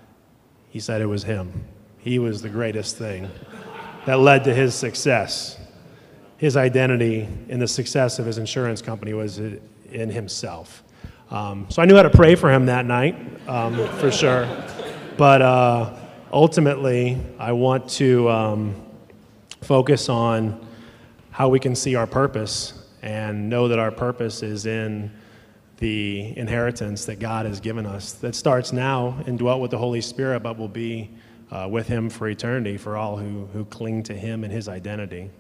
He said it was him. He was the greatest thing that led to his success. His identity in the success of his insurance company was in himself. Um, so I knew how to pray for him that night, um, for sure. But uh, ultimately, I want to um, focus on how we can see our purpose and know that our purpose is in the inheritance that God has given us that starts now and dwelt with the Holy Spirit, but will be uh, with him for eternity for all who, who cling to him and his identity.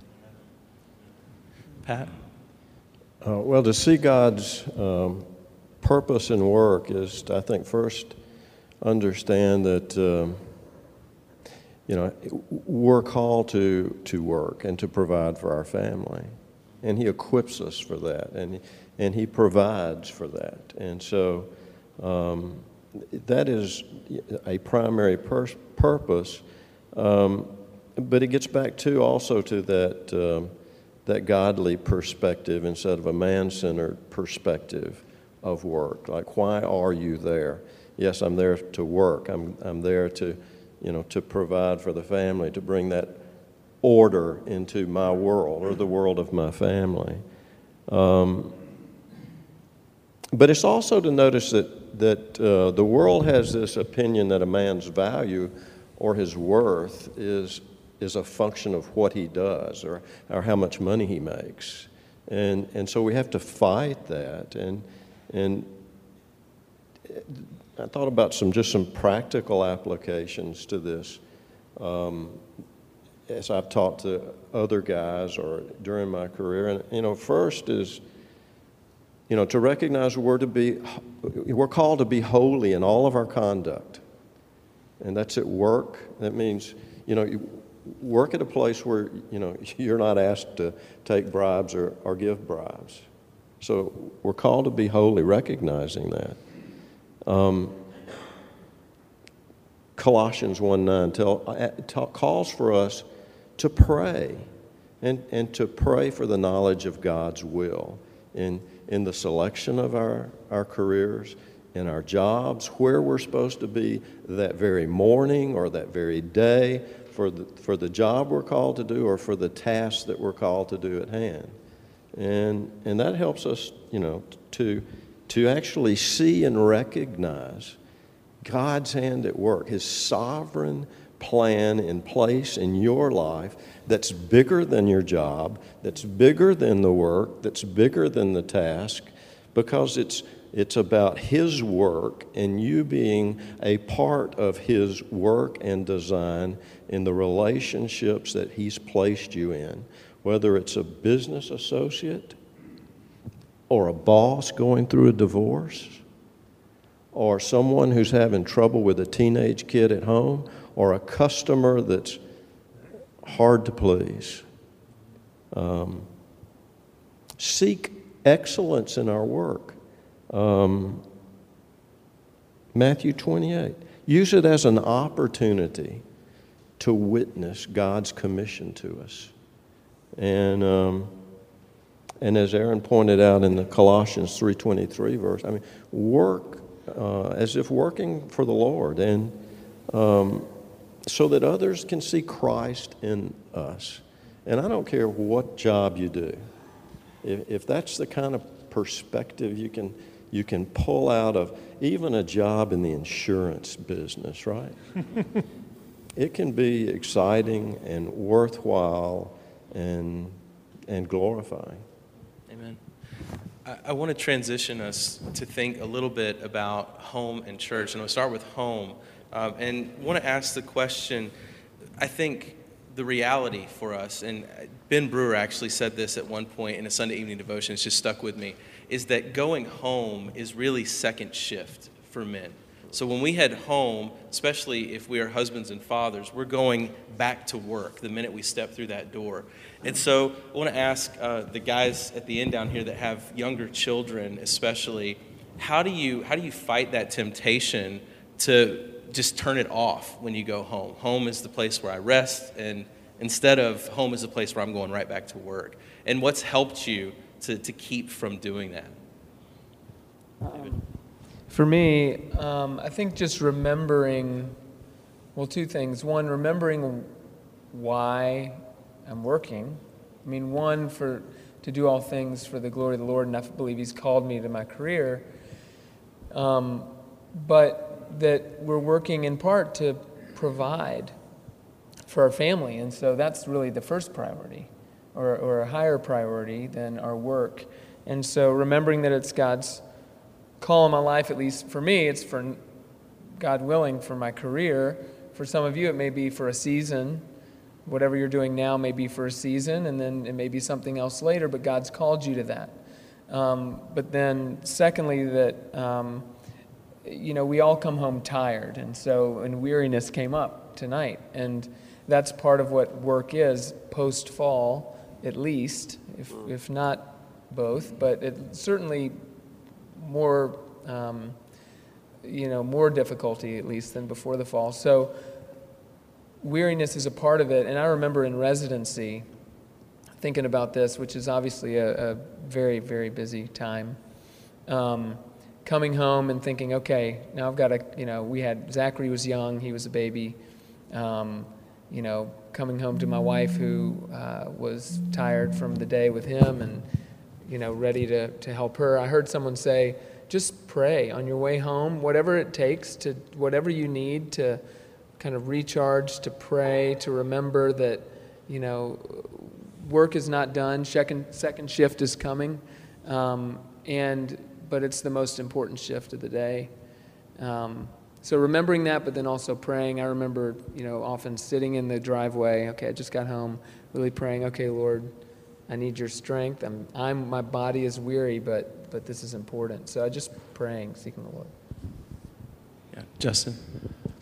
Pat? Uh, well, to see God's um, purpose in work is to, I think, first understand that um, you know we're called to to work and to provide for our family, and He equips us for that, and and He provides for that, and so um, that is a primary pur- purpose. Um, but it gets back to also to that um, that godly perspective instead of a man-centered perspective of work. Like, why are you there? Yes, I'm there to work. I'm I'm there to, you know, to provide for the family, to bring that order into my world or the world of my family. Um, but it's also to notice that that uh, the world has this opinion that a man's value or his worth is is a function of what he does or or how much money he makes, and and so we have to fight that. And And I thought about some just some practical applications to this um, as I've talked to other guys or during my career. And you know, first is you know to recognize we're to be we're called to be holy in all of our conduct. and that's at work. That means, you know, you work at a place where, you know, you're not asked to take bribes or, or give bribes. So we're called to be holy, recognizing that. Um, Colossians one nine tell, tell, calls for us to pray and, and to pray for the knowledge of God's will in, in the selection of our, our careers, in our jobs, where we're supposed to be that very morning or that very day for the, for the job we're called to do or for the task that we're called to do at hand. And, and that helps us, you know, to, to actually see and recognize God's hand at work, His sovereign plan in place in your life that's bigger than your job, that's bigger than the work, that's bigger than the task, because it's it's about His work and you being a part of His work and design in the relationships that He's placed you in, whether it's a business associate or a boss going through a divorce, or someone who's having trouble with a teenage kid at home, or a customer that's hard to please. Um, seek excellence in our work. Um, Matthew twenty-eight. Use it as an opportunity to witness God's commission to us. And um, and as Aaron pointed out in the Colossians three twenty-three verse, I mean, work uh, as if working for the Lord, and um, so that others can see Christ in us. And I don't care what job you do. If, if that's the kind of perspective you can you can pull out of even a job in the insurance business, right? It can be exciting and worthwhile and and glorifying. Amen. I, I want to transition us to think a little bit about home and church, and we'll start with home. Um, and want to ask the question, I think the reality for us, and Ben Brewer actually said this at one point in a Sunday evening devotion, it's just stuck with me, is that going home is really second shift for men. So when we head home, especially if we are husbands and fathers, we're going back to work the minute we step through that door. And so I want to ask uh, the guys at the end down here that have younger children especially, how do you how do you fight that temptation to just turn it off when you go home? Home is the place where I rest, and instead of home is the place where I'm going right back to work. And what's helped you to, to keep from doing that? Um, for me, um, I think just remembering, well, two things. One, remembering why I'm working. I mean, one, for to do all things for the glory of the Lord, and I believe He's called me to my career. Um, but that we're working in part to provide for our family. And so that's really the first priority, or, or a higher priority than our work. And so remembering that it's God's call in my life, at least for me, it's for God willing for my career. For some of you, it may be for a season. Whatever you're doing now may be for a season, and then it may be something else later, but God's called you to that. Um, but then secondly, that um, you know, we all come home tired, and so, and weariness came up tonight, and that's part of what work is, post-fall, at least, if if not both, but it certainly more, um, you know, more difficulty, at least, than before the fall. So weariness is a part of it, and I remember in residency, thinking about this, which is obviously a, a very, very busy time, um, coming home and thinking, okay, now I've got to, you know, we had, Zachary was young, he was a baby, um, you know, coming home to my wife who uh, was tired from the day with him and, you know, ready to, to help her. I heard someone say, just pray on your way home, whatever it takes, to whatever you need to kind of recharge, to pray, to remember that, you know, work is not done, second, second shift is coming, um, and but it's the most important shift of the day. Um, so remembering that, but then also praying. I remember, you know, often sitting in the driveway. Okay, I just got home, really praying. Okay, Lord, I need your strength. I'm, I'm, my body is weary, but but this is important. So I just praying, seeking the Lord. Yeah, Justin.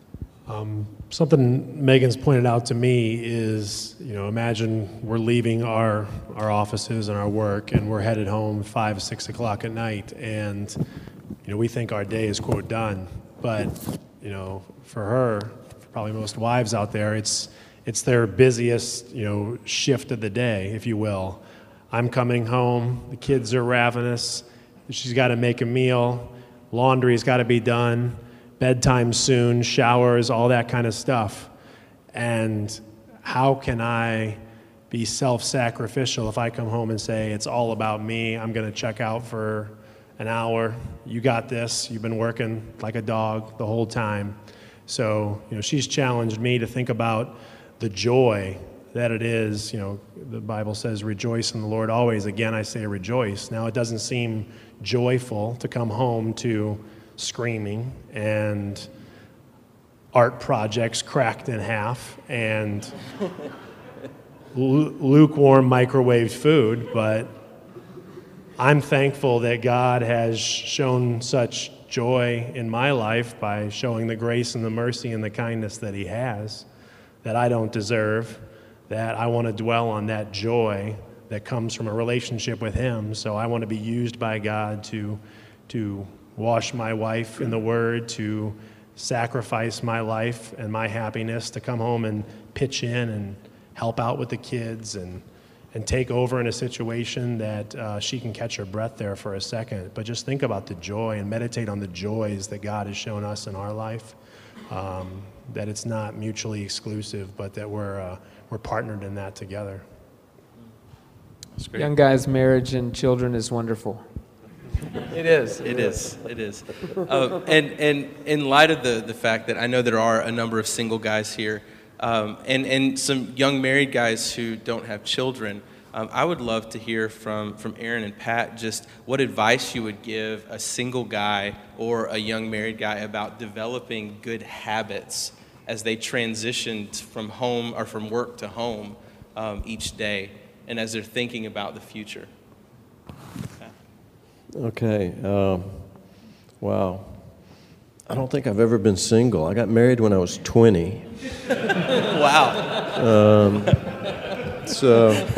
Something Megan's pointed out to me is, you know, imagine we're leaving our, our offices and our work, and we're headed home five, six o'clock at night, and, you know, we think our day is, quote, done. But, you know, for her, for probably most wives out there, it's it's their busiest, you know, shift of the day, if you will. I'm coming home, the kids are ravenous, she's got to make a meal, laundry's got to be done, bedtime soon, showers, all that kind of stuff. And how can I be self-sacrificial if I come home and say, it's all about me, I'm going to check out for an hour, you got this, you've been working like a dog the whole time. So, you know, she's challenged me to think about the joy that it is. You know, the Bible says, rejoice in the Lord always. Again, I say rejoice. Now, it doesn't seem joyful to come home to screaming and art projects cracked in half and lukewarm microwaved food, but I'm thankful that God has shown such joy in my life by showing the grace and the mercy and the kindness that he has that I don't deserve, that I want to dwell on that joy that comes from a relationship with him. So I want to be used by God to to wash my wife in the Word, to sacrifice my life and my happiness, to come home and pitch in and help out with the kids and and take over in a situation that uh, she can catch her breath there for a second. But just think about the joy and meditate on the joys that God has shown us in our life, um, that it's not mutually exclusive, but that we're uh, we're partnered in that together. That's great. Young guys, marriage and children is wonderful. It is. It is. It is. Uh, and and in light of the the fact that I know there are a number of single guys here, um, and and some young married guys who don't have children, um, I would love to hear from from Aaron and Pat just what advice you would give a single guy or a young married guy about developing good habits as they transition from home or from work to home um, each day, and as they're thinking about the future. Okay. Um, wow. I don't think I've ever been single. I got married when I was twenty. Wow. Um, so,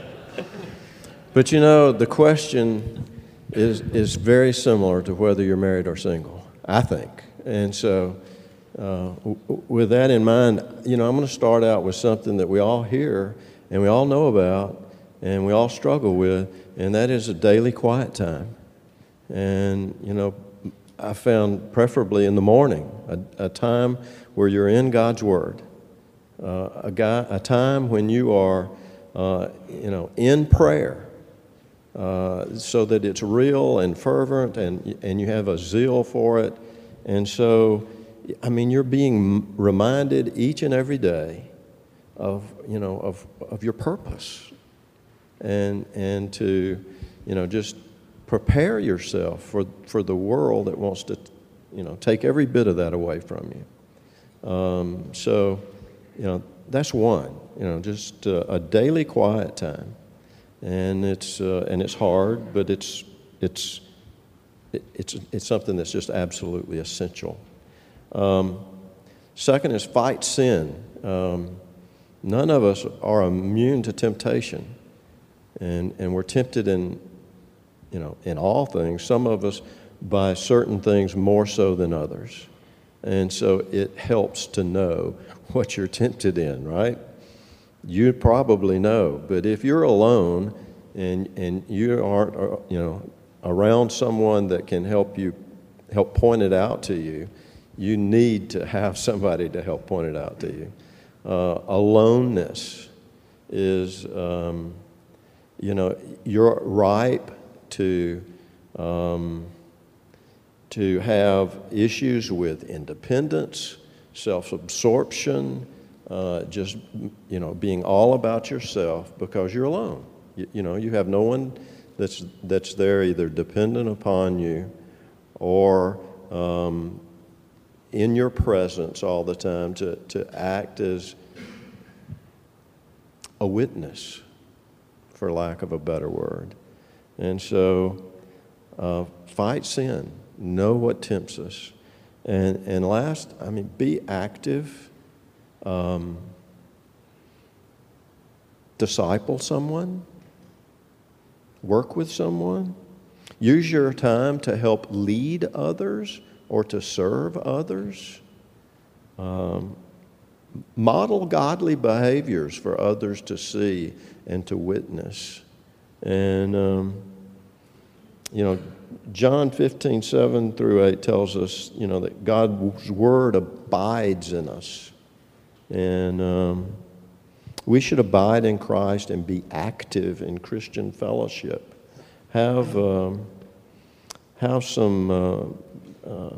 but you know, the question is is very similar to whether you're married or single, I think. And so, uh, w- with that in mind, you know, I'm going to start out with something that we all hear and we all know about and we all struggle with, and that is a daily quiet time. And, you know, I found preferably in the morning, a, a time where you're in God's Word, uh, a, guy, a time when you are, uh, you know, in prayer, uh, so that it's real and fervent and, and you have a zeal for it. And so, I mean, you're being reminded each and every day of, you know, of, of your purpose and, and to, you know, just prepare yourself for, for the world that wants to, you know, take every bit of that away from you. Um, so, you know, that's one. You know, just uh, a daily quiet time, and it's uh, and it's hard, but it's it's it, it's it's something that's just absolutely essential. Um, second is fight sin. Um, none of us are immune to temptation, and and we're tempted in. You know, in all things, some of us by certain things more so than others. And so it helps to know what you're tempted in, right? You probably know, but if you're alone and and you aren't, you know, around someone that can help you, help point it out to you, you need to have somebody to help point it out to you. Uh, aloneness is, um, you know, you're ripe to um, to have issues with independence, self-absorption, uh, just, you know, being all about yourself because you're alone. You, you know, you have no one that's that's there either dependent upon you or um, in your presence all the time to, to act as a witness, for lack of a better word. And so, uh, fight sin. Know what tempts us. And, and last, I mean, be active. Um, disciple someone. Work with someone. Use your time to help lead others or to serve others. Um, model godly behaviors for others to see and to witness. And, um, you know, John fifteen, seven through eight tells us, you know, that God's Word abides in us. And um, we should abide in Christ and be active in Christian fellowship. Have, um, have some, uh, uh,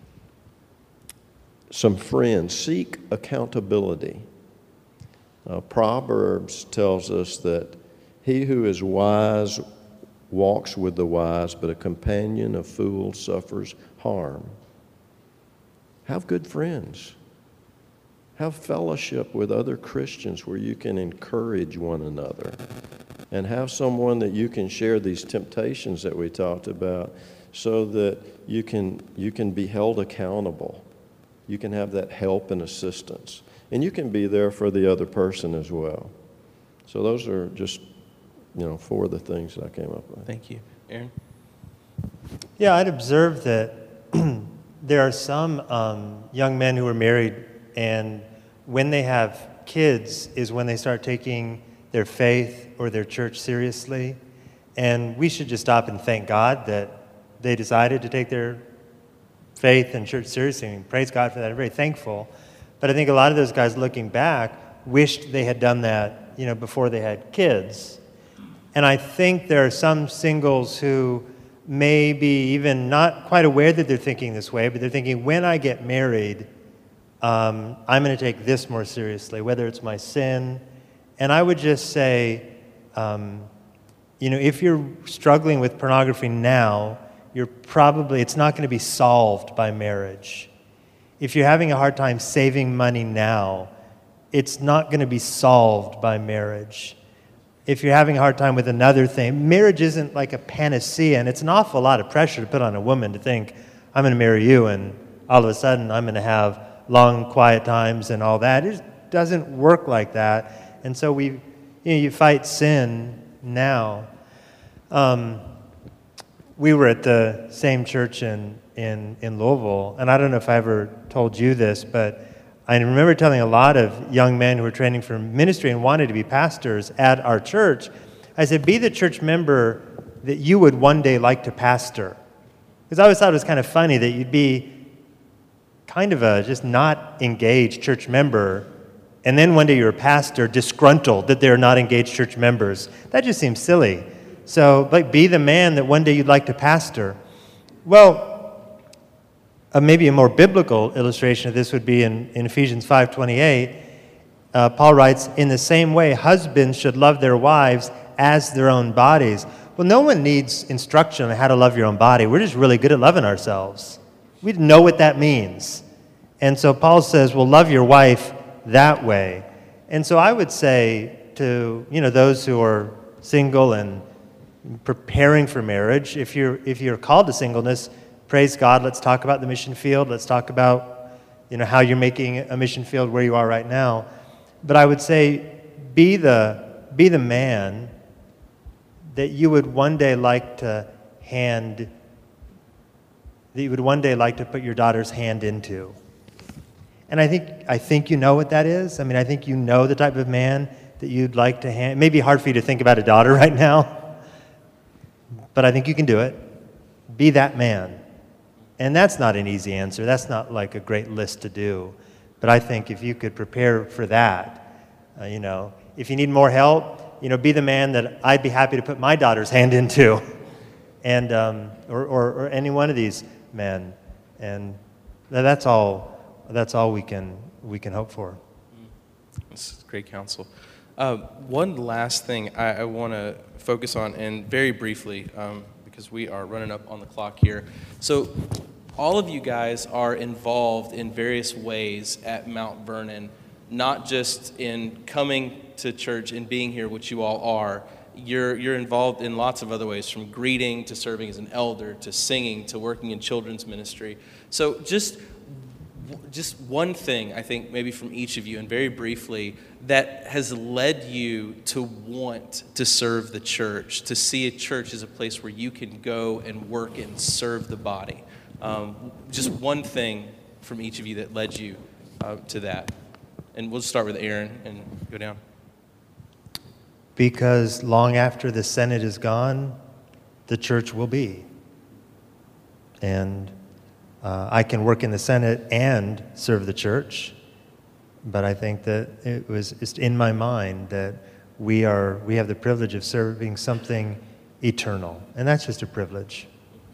some friends. Seek accountability. Uh, Proverbs tells us that he who is wise walks with the wise, but a companion of fools suffers harm. Have good friends. Have fellowship with other Christians where you can encourage one another. And have someone that you can share these temptations that we talked about so that you can, you can be held accountable. You can have that help and assistance. And you can be there for the other person as well. So those are just, you know, four of the things that I came up with. Thank you. Aaron? Yeah, I'd observed that there are some um, young men who are married, and when they have kids is when they start taking their faith or their church seriously. And we should just stop and thank God that they decided to take their faith and church seriously. And praise God for that. I'm very thankful. But I think a lot of those guys looking back wished they had done that, you know, before they had kids. And I think there are some singles who may be even not quite aware that they're thinking this way, but they're thinking, when I get married, um, I'm going to take this more seriously, whether it's my sin. And I would just say, um, you know, if you're struggling with pornography now, you're probably, it's not going to be solved by marriage. If you're having a hard time saving money now, it's not going to be solved by marriage. If you're having a hard time with another thing, marriage isn't like a panacea, and it's an awful lot of pressure to put on a woman to think, I'm going to marry you, and all of a sudden I'm going to have long, quiet times and all that. It doesn't work like that. And so we, you know, you fight sin now. Um, we were at the same church in, in, in Louisville, and I don't know if I ever told you this, but I remember telling a lot of young men who were training for ministry and wanted to be pastors at our church, I said, be the church member that you would one day like to pastor. Because I always thought it was kind of funny that you'd be kind of a just not engaged church member, and then one day you're a pastor disgruntled that they're not engaged church members. That just seems silly. So, like, be the man that one day you'd like to pastor. Well, Uh, maybe a more biblical illustration of this would be in, in Ephesians five twenty-eight. Uh, Paul writes, in the same way, husbands should love their wives as their own bodies. Well, no one needs instruction on how to love your own body. We're just really good at loving ourselves. We know what that means. And so Paul says, well, love your wife that way. And so I would say to, you know, those who are single and preparing for marriage, if you're, if you're called to singleness, praise God, let's talk about the mission field. Let's talk about, you know, how you're making a mission field where you are right now. But I would say be the, be the man that you would one day like to hand, that you would one day like to put your daughter's hand into. And I think, I think you know what that is. I mean, I think you know the type of man that you'd like to hand. It may be hard for you to think about a daughter right now, but I think you can do it. Be that man. And that's not an easy answer. That's not like a great list to do. But I think if you could prepare for that, uh, you know, if you need more help, you know, be the man that I'd be happy to put my daughter's hand into, and um, or, or, or any one of these men. And that's all. That's all we can we can hope for. This is great counsel. Uh, one last thing I, I want to focus on, and very briefly. Um, because we are running up on the clock here. So all of you guys are involved in various ways at Mount Vernon, not just in coming to church and being here, which you all are, you're you're involved in lots of other ways, from greeting to serving as an elder to singing to working in children's ministry. So just just one thing, I think, maybe from each of you, and very briefly, that has led you to want to serve the church, to see a church as a place where you can go and work and serve the body. Um, just one thing from each of you that led you uh, to that. And we'll start with Aaron and go down. Because long after the Senate is gone, the church will be. And uh, I can work in the Senate and serve the church, but I think that it was just in my mind that we are we have the privilege of serving something eternal, and that's just a privilege.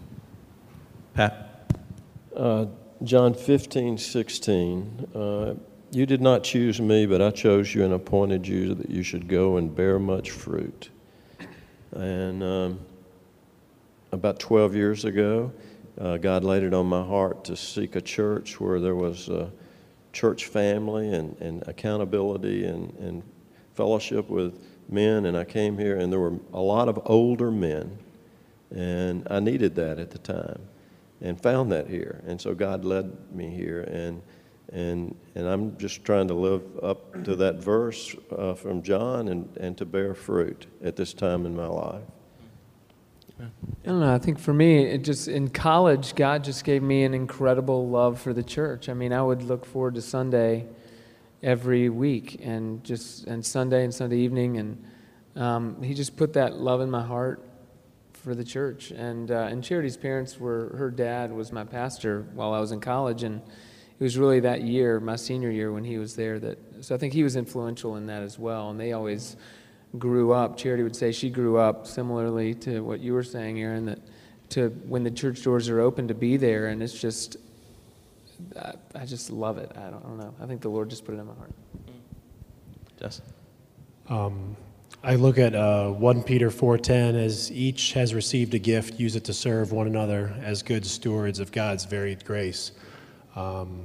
Pat? Uh, John fifteen, sixteen, uh, you did not choose me, but I chose you and appointed you that you should go and bear much fruit. And um, about twelve years ago, uh, God laid it on my heart to seek a church where there was a church family and, and accountability and, and fellowship with men. And I came here, and there were a lot of older men, and I needed that at the time, and found that here. And so God led me here, and and and I'm just trying to live up to that verse uh, from John and, and to bear fruit at this time in my life. I don't know. I think for me, it just in college, God just gave me an incredible love for the church. I mean, I would look forward to Sunday every week, and just and Sunday and Sunday evening, and um, He just put that love in my heart for the church. And uh, and Charity's parents were her dad was my pastor while I was in college, and it was really that year, my senior year, when he was there. That so I think he was influential in that as well. And they always grew up. Charity would say she grew up similarly to what you were saying, Aaron, that to when the church doors are open to be there, and it's just, I, I just love it. I don't, I don't know. I think the Lord just put it in my heart. Jess? Um, I look at uh, First Peter four ten as each has received a gift, use it to serve one another as good stewards of God's varied grace. Um,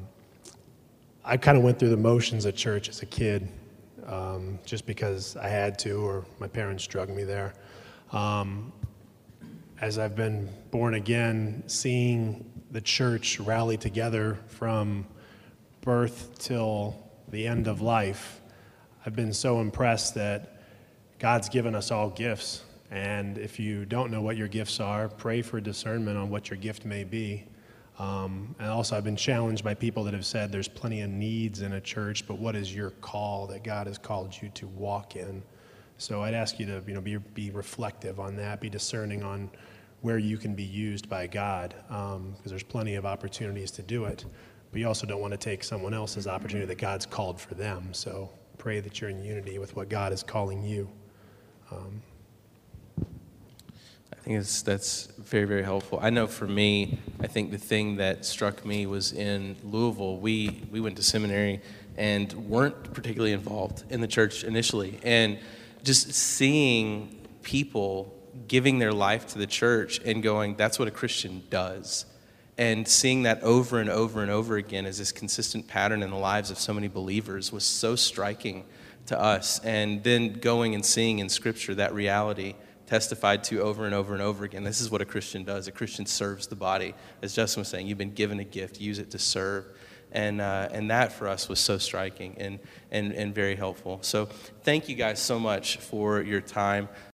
I kind of went through the motions at church as a kid, um, just because I had to, or my parents drugged me there. Um, as I've been born again, seeing the church rally together from birth till the end of life, I've been so impressed that God's given us all gifts. And if you don't know what your gifts are, pray for discernment on what your gift may be. Um, and also I've been challenged by people that have said there's plenty of needs in a church, but what is your call that God has called you to walk in? So I'd ask you to, you know, be, be reflective on that, be discerning on where you can be used by God, um, because there's plenty of opportunities to do it, but you also don't want to take someone else's opportunity that God's called for them. So pray that you're in unity with what God is calling you. Um, I think it's, that's very, very helpful. I know for me, I think the thing that struck me was in Louisville, we, we went to seminary and weren't particularly involved in the church initially. And just seeing people giving their life to the church and going, that's what a Christian does. And seeing that over and over and over again as this consistent pattern in the lives of so many believers was so striking to us. And then going and seeing in Scripture that reality testified to over and over and over again. This is what a Christian does. A Christian serves the body. As Justin was saying, you've been given a gift. Use it to serve. And uh, and that for us was so striking and, and, and very helpful. So thank you guys so much for your time.